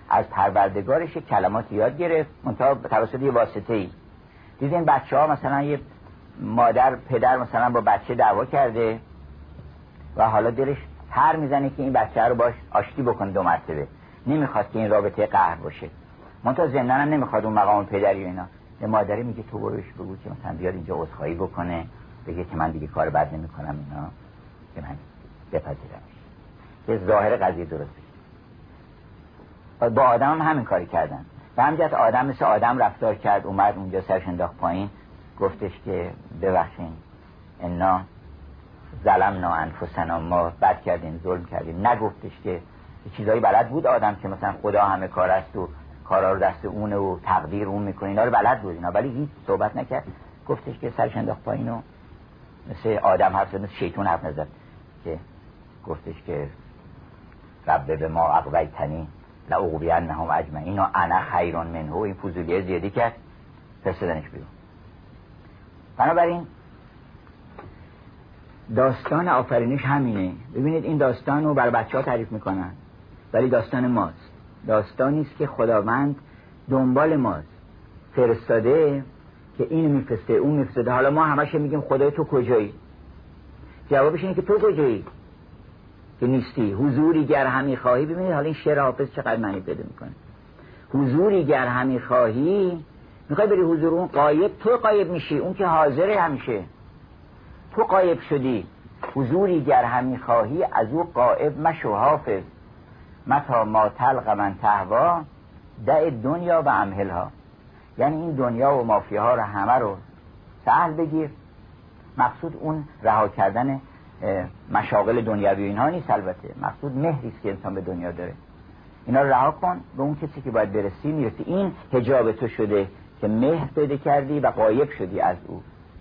از پروردگارش کلمات یاد گرفت منتها توسط یه واسطه‌ای. دیدین بچه‌ها مثلا یه مادر پدر مثلا با بچه دعوا کرده و حالا دلش هر میزنه که این بچه رو باش آشتی بکنه دو مرتبه، نمیخواد که این رابطه قهر باشه، منتها ضمناً هم نمیخواد اون مقام پدری و اینا. یه مادری میگه تو بروش بگو که مثلا بیاد اینجا عذرخواهی بکنه، بگه که من دیگه کار بد نمیکنم اینا، که من بپذیرمش، که ظاهر قضیه درست بشه. با آدم هم همین کاری کردن. به همجهت آدم مثل آدم رفتار کرد، اومد اونجا سرش انداخت پایین، گفتش که ببخشین انا ظلمنا انفسنا، ما بد کردیم ظلم کردیم. نگفتش که چیزایی بلد بود آدم که مثلا خدا همه کار است و کارا رو دست اونه و تقدیر اون میکنه، اینا رو بلد بود اینا، ولی هیچ صحبت نکرد. گفتش که سرش انداخت پایین و مثل آدم حرف زد، مثل شیطان حرف نزد، که گفتش که رب به ما اغویتنی لأغوینهم اجمعین و انا خیر منه. این فضولیه زیادی کرد، فرستادنش بیرون. بنابراین داستان آفرینش همینه. ببینید این داستان رو برای بچه ها تعریف میکنن، ولی داستان ماست. داستانی است که خداوند دنبال ماست، فرستاده که این میفرسته اون میفرسته. حالا ما همش میگیم خدای تو کجایی؟ جوابش اینه که تو کجایی که نیستی. حضوری گر همی خواهی، ببینید حالا این شعر حافظ چقدر معنی پیدا میکنه. حضوری گر همی خواهی، میخوای بری حضور اون غایب، تو غایب میشی، اون که حاضره همیشه، تو غایب شدی. حضوری گر همی خواهی از او غایب مشو حافظ، متا ما تلق من تهوا دع دنیا و امهلها. یعنی این دنیا و مافیاها رو همه رو سهل بگیر. مقصود اون رها کردن مشاغل دنیوی اینها نیست، البته مقصود مهری است که انسان به دنیا داره. اینا رو رها کن، به اون کسی که باید برسی میرسی. این حجاب تو شده که مهر پیدا کردی و غایب شدی از او.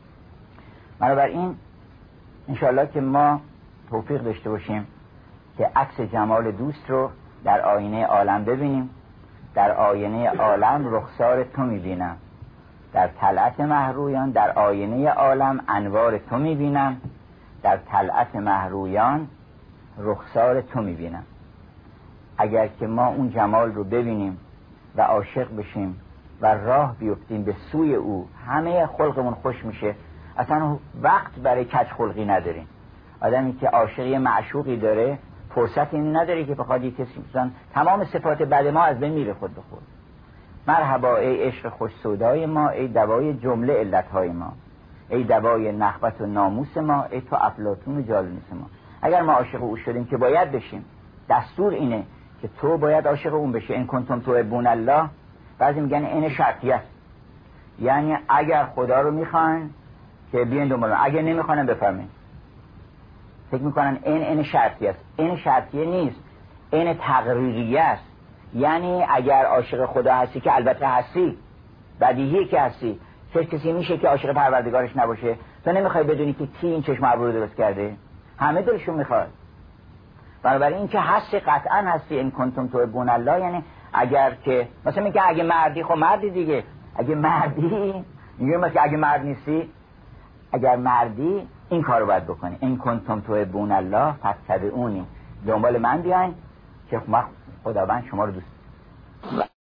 بنابراین انشاءالله که ما توفیق داشته باشیم که عکس جمال دوست رو در آینه عالم ببینیم. در آینه عالم رخسار تو میبینم، در طلعت مهرویان در آینه عالم انوار تو میبینم، در طلعت مهرویان رخسار تو میبینم. اگر که ما اون جمال رو ببینیم و عاشق بشیم و راه بیفتیم به سوی او، همه خلقمون خوش میشه. اصلا وقت برای کج خلقی نداریم. آدمی که عاشقی معشوقی داره فرصت این نداره که بخواد یک کسی مثلا تمام صفات بد ما از بین میره خود به خود. مرحبا ای عشق خوش سودای ما، ای دوای جمله علتهای ما، ای دوای نخوت و ناموس ما، ای تو افلاطون و جالینوس ما. اگر ما عاشق او شدیم که باید بشیم، دستور اینه که تو باید عاشق اون بشی. این کنتم تحبون الله، بعضی میگن این شرطیه است، یعنی اگر خدا رو میخوان که بیاین دنبال، اگر نمیخوانن بفرمایید. فکر میکنن این این شرطیه است. این شرطیه نیست، این تقریریه است. یعنی اگر عاشق خدا هستی، که البته هستی، بدیهیه که هستی، چه کسی میشه که عاشق پروردگارش نباشه؟ تو نمیخوای بدونی که کی این چشم ابرو رو درست کرده؟ همه دلشون میخواد. بنابراین این که هستی، قطعا هستی. این کنتم تحبون الله، یعنی اگر که مثلا میگه اگه مردی، خب مردی دیگه. اگه مردی میگه مثلا اگه مرد نیستی، اگر مردی این کارو باید بکنی. این کنتم تحبون الله فاتبعونی، دنبال من بیاین که خداوند شما رو دوست